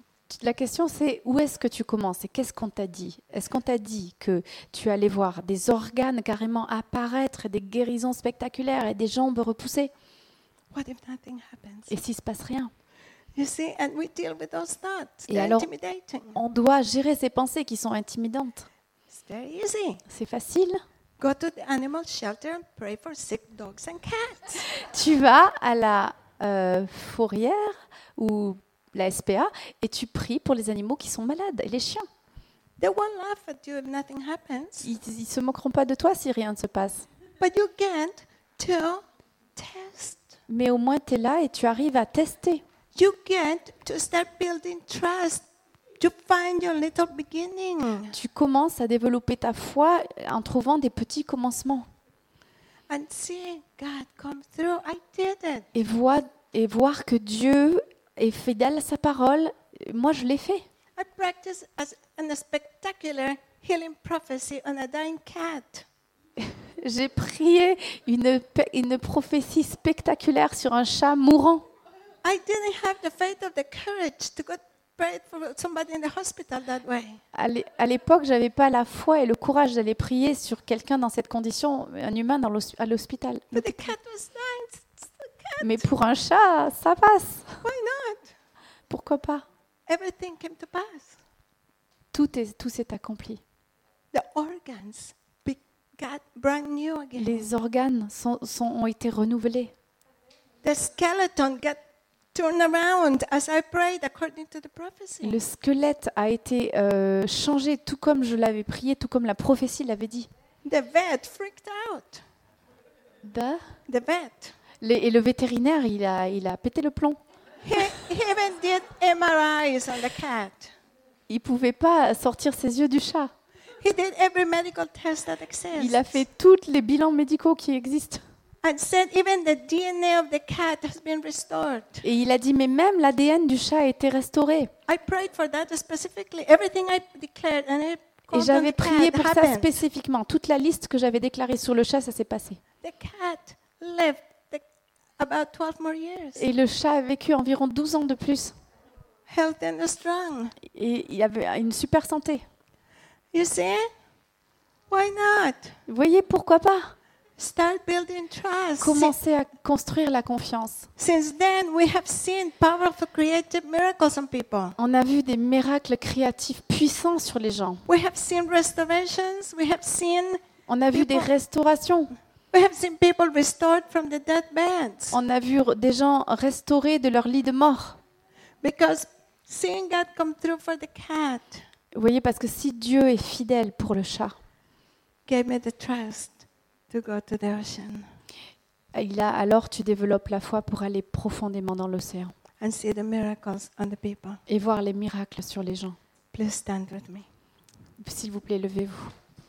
la question c'est où est-ce que tu commences et qu'est-ce qu'on t'a dit? Est-ce qu'on t'a dit que tu allais voir des organes carrément apparaître, et des guérisons spectaculaires et des jambes repoussées? What if nothing happens? Et s'il se passe rien? You see, and we deal with those thoughts. Et They're alors- intimidating. On doit gérer ces pensées qui sont intimidantes. It's very easy. C'est facile. Go to the animal shelter and pray for sick dogs and cats. Tu vas à la euh, fourrière ou la S P A et tu pries pour les animaux qui sont malades et les chiens. They won't laugh at you if nothing happens. Ils ne se moqueront pas de toi si rien ne se passe. But you get to test. Mais au moins tu es là et tu arrives à tester. You get to start building trust. To find your little beginning. Tu commences à développer ta foi en trouvant des petits commencements And see God come through. I did it. et, vois, et voir que Dieu est fidèle à sa parole. Moi, je l'ai fait. I practiced as an, a spectacular healing prophecy on a dying cat. J'ai prié une, pe- une prophétie spectaculaire sur un chat mourant. I didn't have the faith of the courage to go pray for somebody in the hospital that way. À l'é- à l'époque, j'avais pas la foi et le courage d'aller prier sur quelqu'un dans cette condition, un humain dans l'hos- à l'hôpital. But the cat was dying. It's the cat. Mais pour un chat, ça passe. Why not? Pourquoi pas? Everything came to pass. Tout est, tout s'est accompli. The organs be- got brand new again. Les organes sont, sont- ont été renouvelés. The skeleton got turned around as I prayed according to the prophecy. Le squelette a été euh, changé, tout comme je l'avais prié, tout comme la prophétie l'avait dit. The vet freaked out. Da- The vet. Les- et le vétérinaire, il a, il a pété le plomb. He, he even did M R Is on the cat. Il pouvait pas sortir ses yeux du chat. He did every medical test that exists. Il a fait tous les bilans médicaux qui existent. And said even the D N A of the cat has been restored. Et il a dit, mais même l'A D N du chat a été restauré. I prayed for that specifically. Everything I declared and I Et called on j'avais the prié cat pour ça happened. spécifiquement. Toute la liste que j'avais déclarée sur le chat, ça s'est passé. The cat lived the, about twelve more years. Et le chat a vécu environ douze ans de plus. Healthy and strong. Et il avait une super santé. You see? Why not? Vous voyez, pourquoi pas? Start building trust. Commencer à construire la confiance. Since then, we have seen powerful creative miracles on people. On a vu des miracles créatifs puissants sur les gens. We have seen restorations. We have seen On a vu des People- restaurations. we have seen people restored from the deathbeds. On a vu des gens restaurés de leur lit de mort. Because seeing God come through for the cat Vous voyez, parce que si Dieu est fidèle pour le chat, gave me the trust to go to the ocean il a, alors tu développes la foi pour aller profondément dans l'océan and see the miracles on the people. et voir les miracles sur les gens. Please stand with me. S'il vous plaît, levez-vous.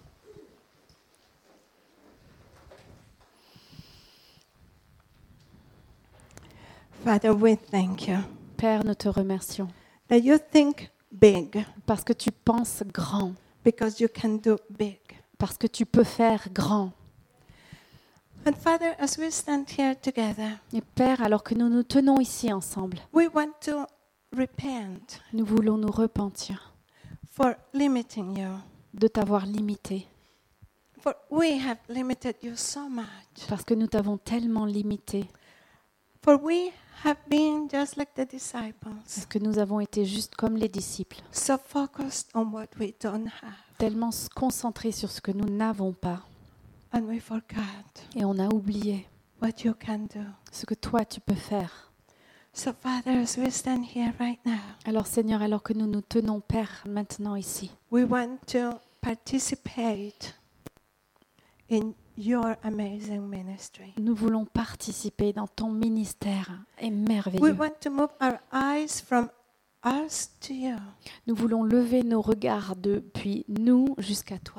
Father, we thank you Père, nous te remercions that you think big parce que tu penses grand, because you can do big. parce que tu peux faire grand. And Father, as we stand here together, Et Père, alors que nous nous tenons ici ensemble, we want to repent nous voulons nous repentir for limiting you. de t'avoir limité, For we have limited you so much. parce que nous t'avons tellement limité, For we have been just like the disciples, parce que nous avons été juste comme les disciples, so focused on what we don't have, tellement s- concentrés sur ce que nous n'avons pas, and we forgot et on a oublié what you can do. ce que toi tu peux faire. So, Father, as we stand here right now, Alors Seigneur, alors que nous nous tenons, Père, maintenant ici, we want to participate in your amazing ministry. nous voulons participer dans ton ministère et We merveilleux. want to move our eyes from us to you. Nous voulons lever nos regards depuis nous jusqu'à toi.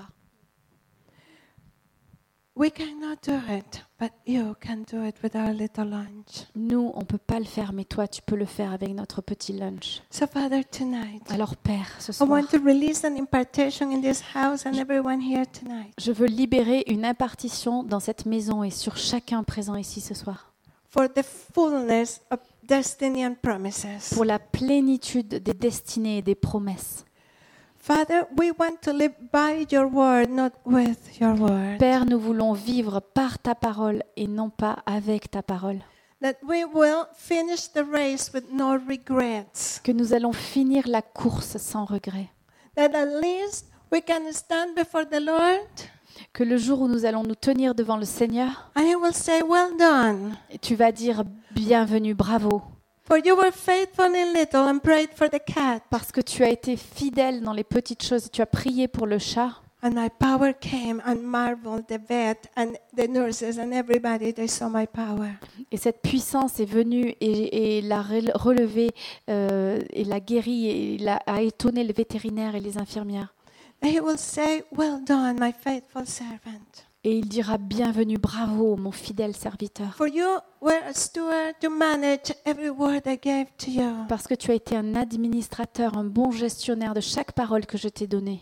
We cannot do it, but you can do it with our little lunch. Nous, on ne peut pas le faire, mais toi, tu peux le faire avec notre petit lunch. So, Father, tonight, Alors Père, ce I soir, want to release an impartation in this house and everyone here tonight je veux libérer une impartition dans cette maison et sur chacun présent ici ce soir, for the fullness of destiny and promises. pour la plénitude des destinées et des promesses. Father, we want to live by your word, not with your word. Père, nous voulons vivre par ta parole et non pas avec ta parole. That we will finish the race with no regrets. Que nous allons finir la course sans regret. That at least we can stand before the Lord Que le jour où nous allons nous tenir devant le Seigneur, and He will say, well done. tu vas dire bienvenue, bravo, For you were faithful in little and prayed for the cat. parce que tu as été fidèle dans les petites choses et tu as prié pour le chat. And my power came and marveled the vet and the nurses and everybody, they saw my power. Et cette puissance est venue et, et l'a rel- relevée euh, et l'a guérie et l'a, a étonné le vétérinaire et les infirmières. And He will say, well done, my faithful servant. Et il dira bienvenue, bravo, mon fidèle serviteur. For you were a steward to manage every word I gave to you. Parce que tu as été un administrateur, un bon gestionnaire de chaque parole que je t'ai donnée.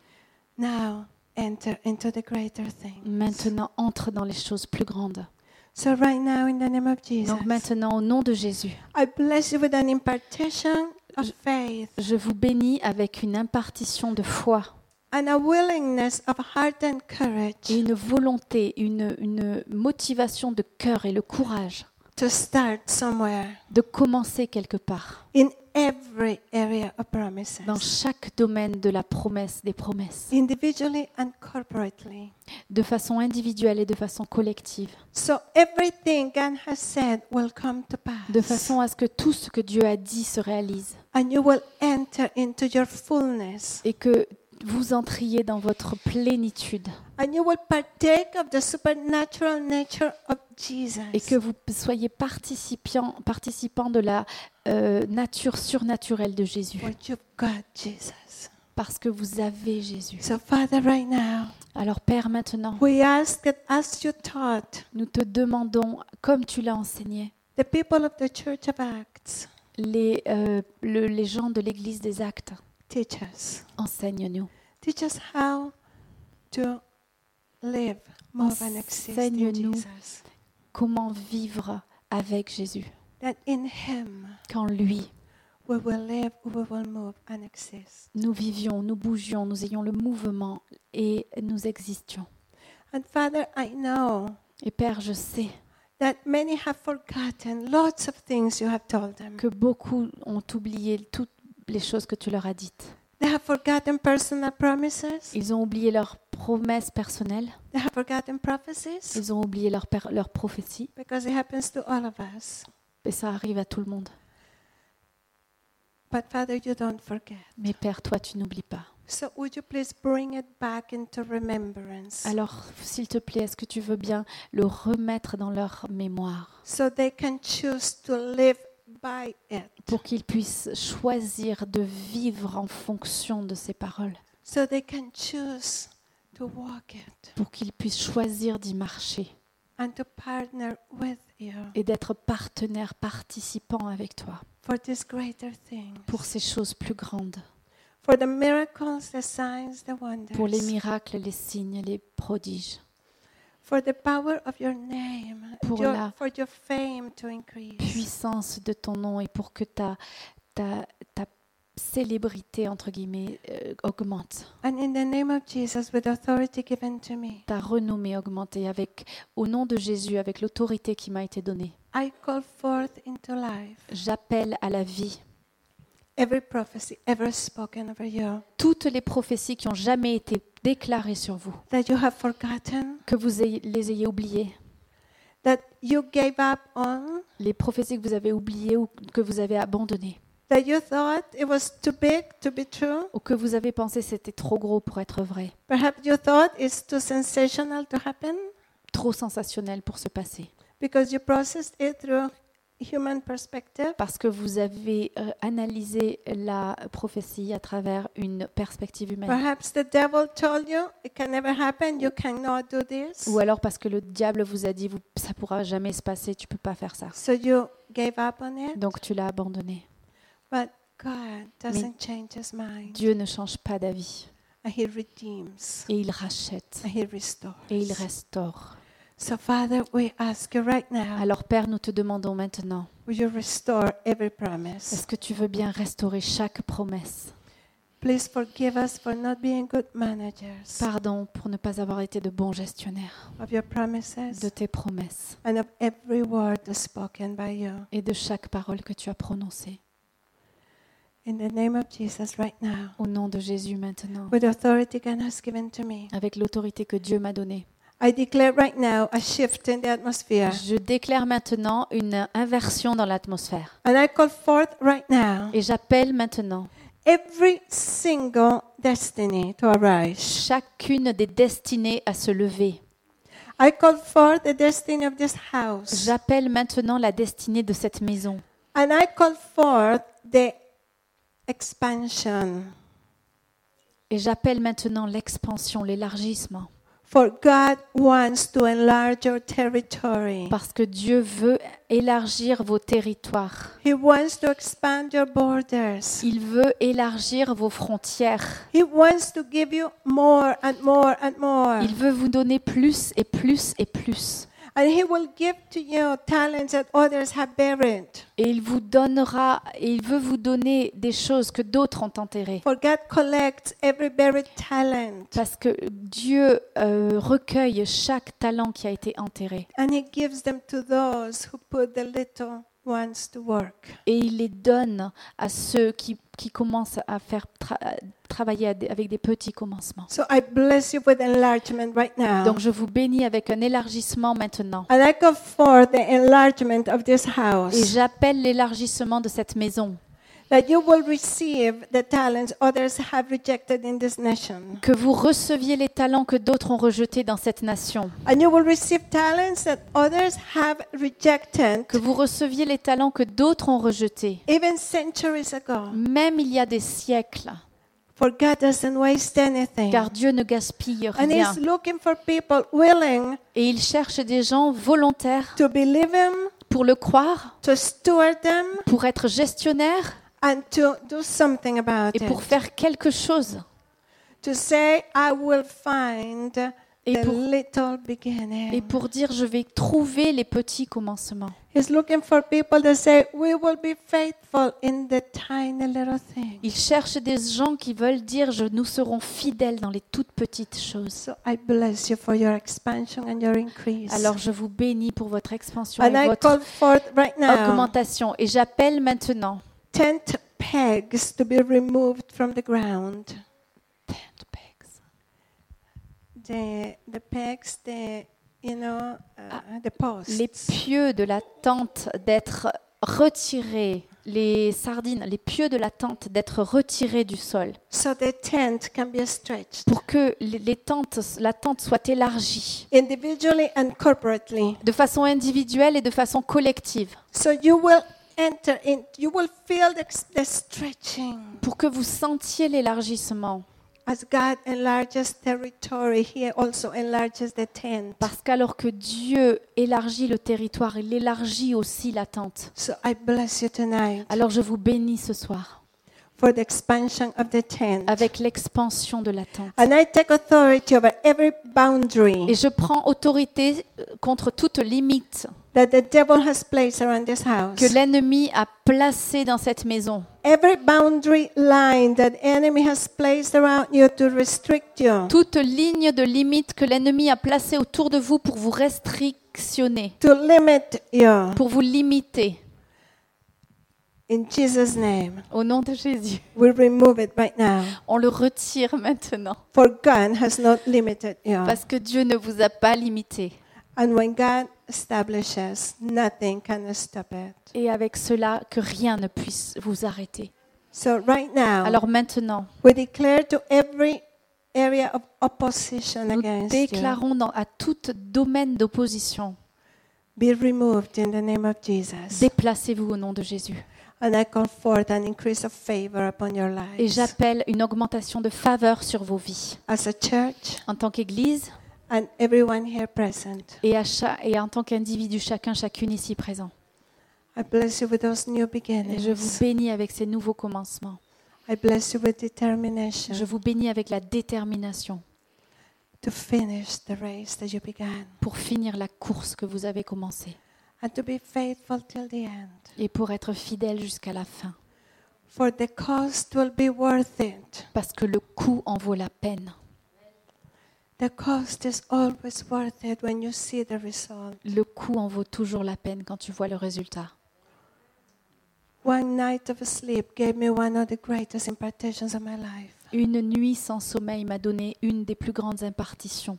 Now enter into the greater things. Maintenant, entre dans les choses plus grandes. So right now, in the name of Jesus, Donc maintenant, au nom de Jésus, I bless you with an impartation of faith je vous bénis avec une impartition de foi and a willingness of heart and et courage une volonté, une, une motivation de cœur et le courage to start somewhere de commencer quelque part in every area of promises, dans chaque domaine de la promesse, des promesses, individually and corporately. de façon individuelle et de façon collective, So everything God has said will come to pass. de façon à ce que tout ce que Dieu a dit se réalise And you will enter into your fullness. et que vous entriez dans votre plénitude And you will partake of the supernatural nature of Jesus. et que vous soyez participants, participants de la euh, nature surnaturelle de Jésus, For you've got Jesus. parce que vous avez Jésus. So Father, right now, Alors Père, maintenant, we ask that as you taught nous te demandons, comme tu l'as enseigné, the people of the Church of Acts, les, euh, le- les gens de l'Église des Actes, teach us. enseigne-nous. Teach us how to live, move and exist in Enseigne-nous. Jesus. Comment vivre avec Jésus, That in Him qu'en lui, we will live, we will move and exist. nous vivions, nous bougions, nous ayons le mouvement et nous existions. And Father, I know Et Père, je sais that many have forgotten lots of things you have told them. que beaucoup ont oublié toutes les choses que tu leur as dites. They have forgotten personal promises. Ils ont oublié leurs promesses personnelles, They have forgotten prophecies. ils ont oublié leurs per- leurs prophéties, Because it happens to all of us. et ça arrive à tout le monde. But Father, you don't forget. Mais Père, toi, tu n'oublies pas. So would you please bring it back into remembrance Alors, s'il te plaît, est-ce que tu veux bien le remettre dans leur mémoire so they can choose to live by it, pour qu'ils puissent choisir de vivre en fonction de ces paroles, so they can choose to walk it pour qu'ils puissent choisir d'y marcher and to partner with you et d'être partenaires, participants avec toi for these greater things, pour ces choses plus grandes, for the miracles, the signs, the wonders, pour les miracles, les signes, les prodiges, for the power of your name, Pour your- la for your fame to increase. puissance de ton nom et pour que ta, ta, ta célébrité, entre guillemets, euh, augmente. And in the name of Jesus, with authority given to me, Ta renommée augmente. Et avec, au nom de Jésus, avec l'autorité qui m'a été donnée, I call forth into life j'appelle à la vie every prophecy ever spoken over you toutes les prophéties qui ont jamais été déclarées sur vous, that you have forgotten, que vous ayez- les ayez oubliées, that you gave up on, les prophéties que vous avez oubliées ou que vous avez abandonnées, that you thought it was too big to be true. ou que vous avez pensé c'était trop gros pour être vrai, Perhaps you thought it's too sensational to happen trop sensationnel pour se passer, because you processed it through human perspective. parce que vous avez euh, analysé la prophétie à travers une perspective humaine, Perhaps the devil told you it can never happen, you cannot do this. ou alors parce que le diable vous a dit vous, ça pourra jamais se passer, tu peux pas faire ça, So you gave up on it. donc tu l'as abandonné. But God doesn't change his mind. Dieu ne change pas d'avis And he redeems. et il rachète And he restores. et il restaure. So Father, we ask you right now, Alors Père, nous te demandons maintenant, will you restore every promise? est-ce que tu veux bien restaurer chaque promesse? Please forgive us for not being good managers Pardon pour ne pas avoir été de bons gestionnaires of your promises de tes promesses and of every word spoken by you. et de chaque parole que tu as prononcée. In the name of Jesus right now, Au nom de Jésus maintenant, with the authority God has given to me, avec l'autorité que Dieu m'a donnée, I declare right now a shift in the atmosphere. je déclare maintenant une inversion dans l'atmosphère. And I call forth right now Et j'appelle maintenant every single destiny to arise. chacune des destinées à se lever. I call forth the destiny of this house. J'appelle maintenant la destinée de cette maison. And I call forth the expansion. Et j'appelle maintenant l'expansion, l'élargissement. For God wants to enlarge your territory. Parce que Dieu veut élargir vos territoires. He wants to expand your borders. Il veut élargir vos frontières. He wants to give you more and more and more. Il veut vous donner plus et plus et plus. And He will give to you talents that others have buried. Et il vous donnera, et il veut vous donner des choses que d'autres ont enterrées. For God collects every buried talent. Parce que Dieu euh, recueille chaque talent qui a été enterré. And He gives them to those who put the little ones to work. Et il les donne à ceux qui, qui commencent à faire tra- travailler à des- avec des petits commencements. So I bless you with enlargement right now. Donc je vous bénis avec un élargissement maintenant. And I call forth the enlargement of this Et house. j'appelle l'élargissement de cette maison. That you will receive the talents others have rejected in this nation. Que vous receviez les talents que d'autres ont rejetés dans cette nation. And you will receive talents that others have rejected Que vous receviez les talents que d'autres ont rejetés. even centuries ago. Même il y a des siècles. For God doesn't waste anything. Car Dieu ne gaspille And rien. He's looking for people willing Et il cherche des gens volontaires to believe Him, pour le croire, to steward them, pour être gestionnaires and to do something about et pour it. faire quelque chose. To say, I will find Et the pour, little et beginning. pour dire, je vais trouver les petits commencements. He's looking for people that say, we will be faithful in the tiny little things. Il cherche des gens qui veulent dire, je, nous serons fidèles dans les toutes petites choses. So I bless you for your expansion and your increase. Alors je vous bénis pour votre expansion And et I votre call forth right now augmentation. Et j'appelle maintenant tent pegs to be removed from the ground. The, the pegs, the, you know, uh, the posts. les pieux de la tente d'être retirés, les sardines, les pieux de la tente d'être retirés du sol, So the tent can be stretched pour que les les tentes, la tente soit élargie individually and corporately. de façon individuelle et de façon collective, So you will enter in, you will feel the, the stretching. pour que vous sentiez l'élargissement. As God enlarges territory, He also enlarges the tent. Parce qu'alors que Dieu élargit le territoire, il élargit aussi la tente. So I bless you tonight Alors je vous bénis ce soir for the expansion of the tent. avec l'expansion de la tente. And I take authority over every boundary Et je prends autorité contre toute limite that the devil has placed around this house. que l'ennemi a placé dans cette maison. Every boundary line that enemy has placed around you to restrict you, Toute ligne de limite que l'ennemi a placée autour de vous pour vous restrictionner, to limit you. pour vous limiter. In Jesus' name, Au nom de Jésus, we remove it right now. on le retire maintenant. For God has not limited you. Parce que Dieu ne vous a pas limité. And when God establishes, nothing can stop it. Et avec cela, que rien ne puisse vous arrêter. So right now, Alors maintenant, we declare to every area of opposition nous against you, déclarons dans- à tout domaine d'opposition, be removed in the name of Jesus. déplacez-vous au nom de Jésus. And I call forth an increase of favor upon your Et lives. j'appelle une augmentation de faveur sur vos vies. As a church En tant qu'Église and everyone here present, et, à cha- et en tant qu'individu, chacun, chacune ici présent. I bless you with those new Et je vous beginnings. bénis avec ces nouveaux commencements. I bless you with determination Je vous bénis avec la détermination to finish the race that you began pour finir la course que vous avez commencée and to be faithful till the end. et pour être fidèle jusqu'à la fin. For the cost will be worth it. Parce que le coût en vaut la peine. The cost is always worth it when you see the result. Le coût en vaut toujours la peine quand tu vois le résultat. One night of sleep gave me one of the greatest impartations of my life. Une nuit sans sommeil m'a donné une des plus grandes impartitions.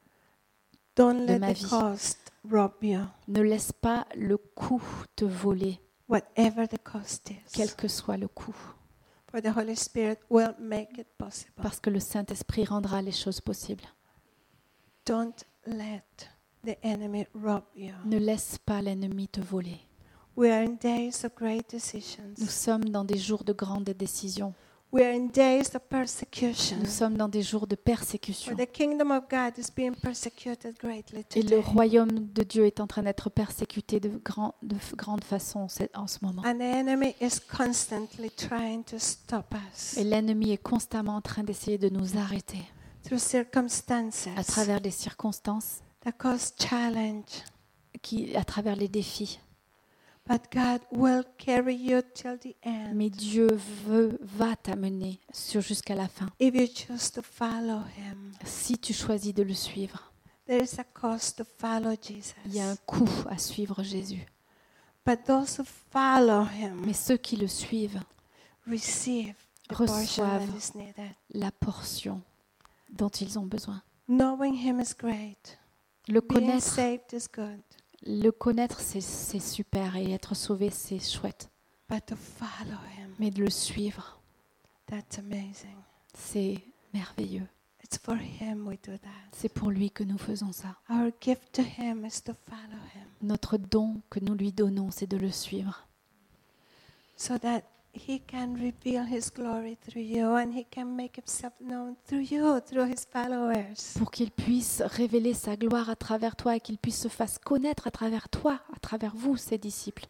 Don't de let ma the vie. cost rob you, Ne laisse pas le coût te voler, whatever the cost is. quel que soit le coût. For the Holy Spirit will make it possible. Parce que le Saint-Esprit rendra les choses possibles. Don't let the enemy rob you. Ne laisse pas l'ennemi te voler. We are in days of great decisions. Nous sommes dans des jours de grandes décisions. We are in days of persecution. Nous sommes dans des jours de For persécution. the kingdom of God is being persecuted greatly Et le today. royaume de Dieu est en train d'être persécuté de, grand, de f- grande façon c'est- en ce moment. And the enemy is constantly trying to stop us Et l'ennemi est constamment en train d'essayer de nous arrêter through circumstances à travers les circonstances, that cause challenge. qui, à travers les défis. But God will carry you till the end Mais Dieu veut, va t'amener sur jusqu'à la fin. if you choose to follow Him. Si tu choisis de le suivre, There is a cost to follow Jesus. il y a un coût à suivre Jésus. But those who follow Him Mais ceux qui le suivent receive the portion reçoivent that is needed. la portion dont ils ont besoin. Knowing Him is great. Le Being connaître, saved is good. le connaître c'est, c'est super et être sauvé, c'est chouette. But to follow Him, Mais de le suivre, that's amazing. c'est merveilleux. It's for Him we do that. C'est pour lui que nous faisons ça. Our gift to Him is to follow Him Notre don que nous lui donnons, c'est de le suivre. so that He can reveal His glory through you and He can make Himself known through you, through His followers. Pour qu'il puisse révéler sa gloire à travers toi et qu'il puisse se fasse connaître à travers toi, à travers vous, ses disciples.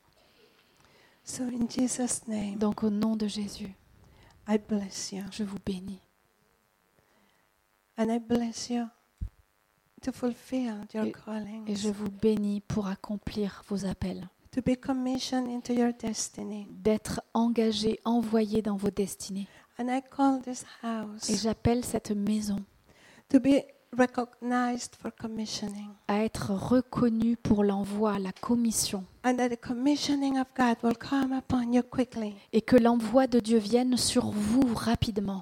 So in Jesus' name, Donc au nom de Jésus, I bless you. je vous bénis. And I bless you to fulfill your Et- callings, Et je vous bénis pour accomplir vos appels, to be commissioned into your destiny. d'être engagé, envoyé dans vos destinées. And I call this Et house j'appelle cette maison to be recognized for commissioning. à être reconnue pour l'envoi, la commission, And that the commissioning of God will come upon you quickly et que l'envoi de Dieu vienne sur vous rapidement,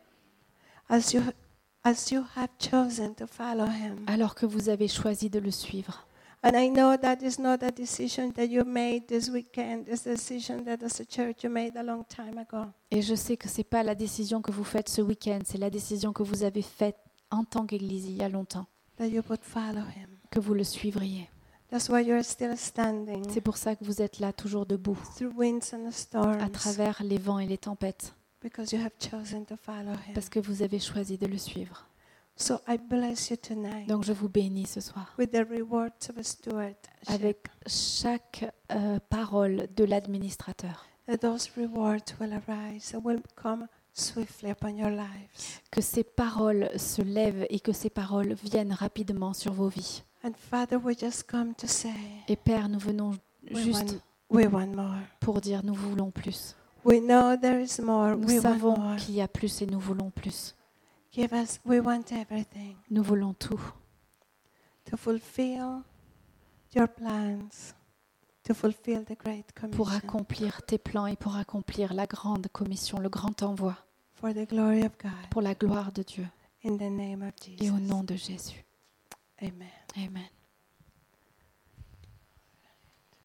as you as you have chosen to follow Him. alors que vous avez choisi de le suivre. And I know that is not a decision that you made this weekend. It's a decision that as a church you made a long time ago. Et je sais que ce n'est pas la décision que vous faites ce week-end, c'est la décision que vous avez faite en tant qu'Église il y a longtemps, That you would follow Him. que vous le suivriez. That's why you're still standing C'est pour ça que vous êtes là toujours debout, through winds and à storms, travers les vents et les tempêtes, because you have chosen to follow Him. parce que vous avez choisi de le suivre. So I bless you tonight Donc je vous bénis ce soir with the rewards of a stewardship. avec chaque euh, parole de l'administrateur. That those rewards will arise and will come swiftly upon your lives. Que ces paroles se lèvent et que ces paroles viennent rapidement sur vos vies. And Father, we just come to say, Et Père, nous venons we juste want, we want more. pour dire nous voulons plus. We know there is more. Nous We want savons more. qu'il y a plus et nous voulons plus. Give us, we want everything Nous voulons tout to fulfill your plans, to fulfill the Great pour Commission, accomplir tes plans et pour accomplir la grande commission, le grand envoi, for the glory of God. pour la gloire de Dieu In the name of et au Jesus. nom de Jésus. Amen. Amen.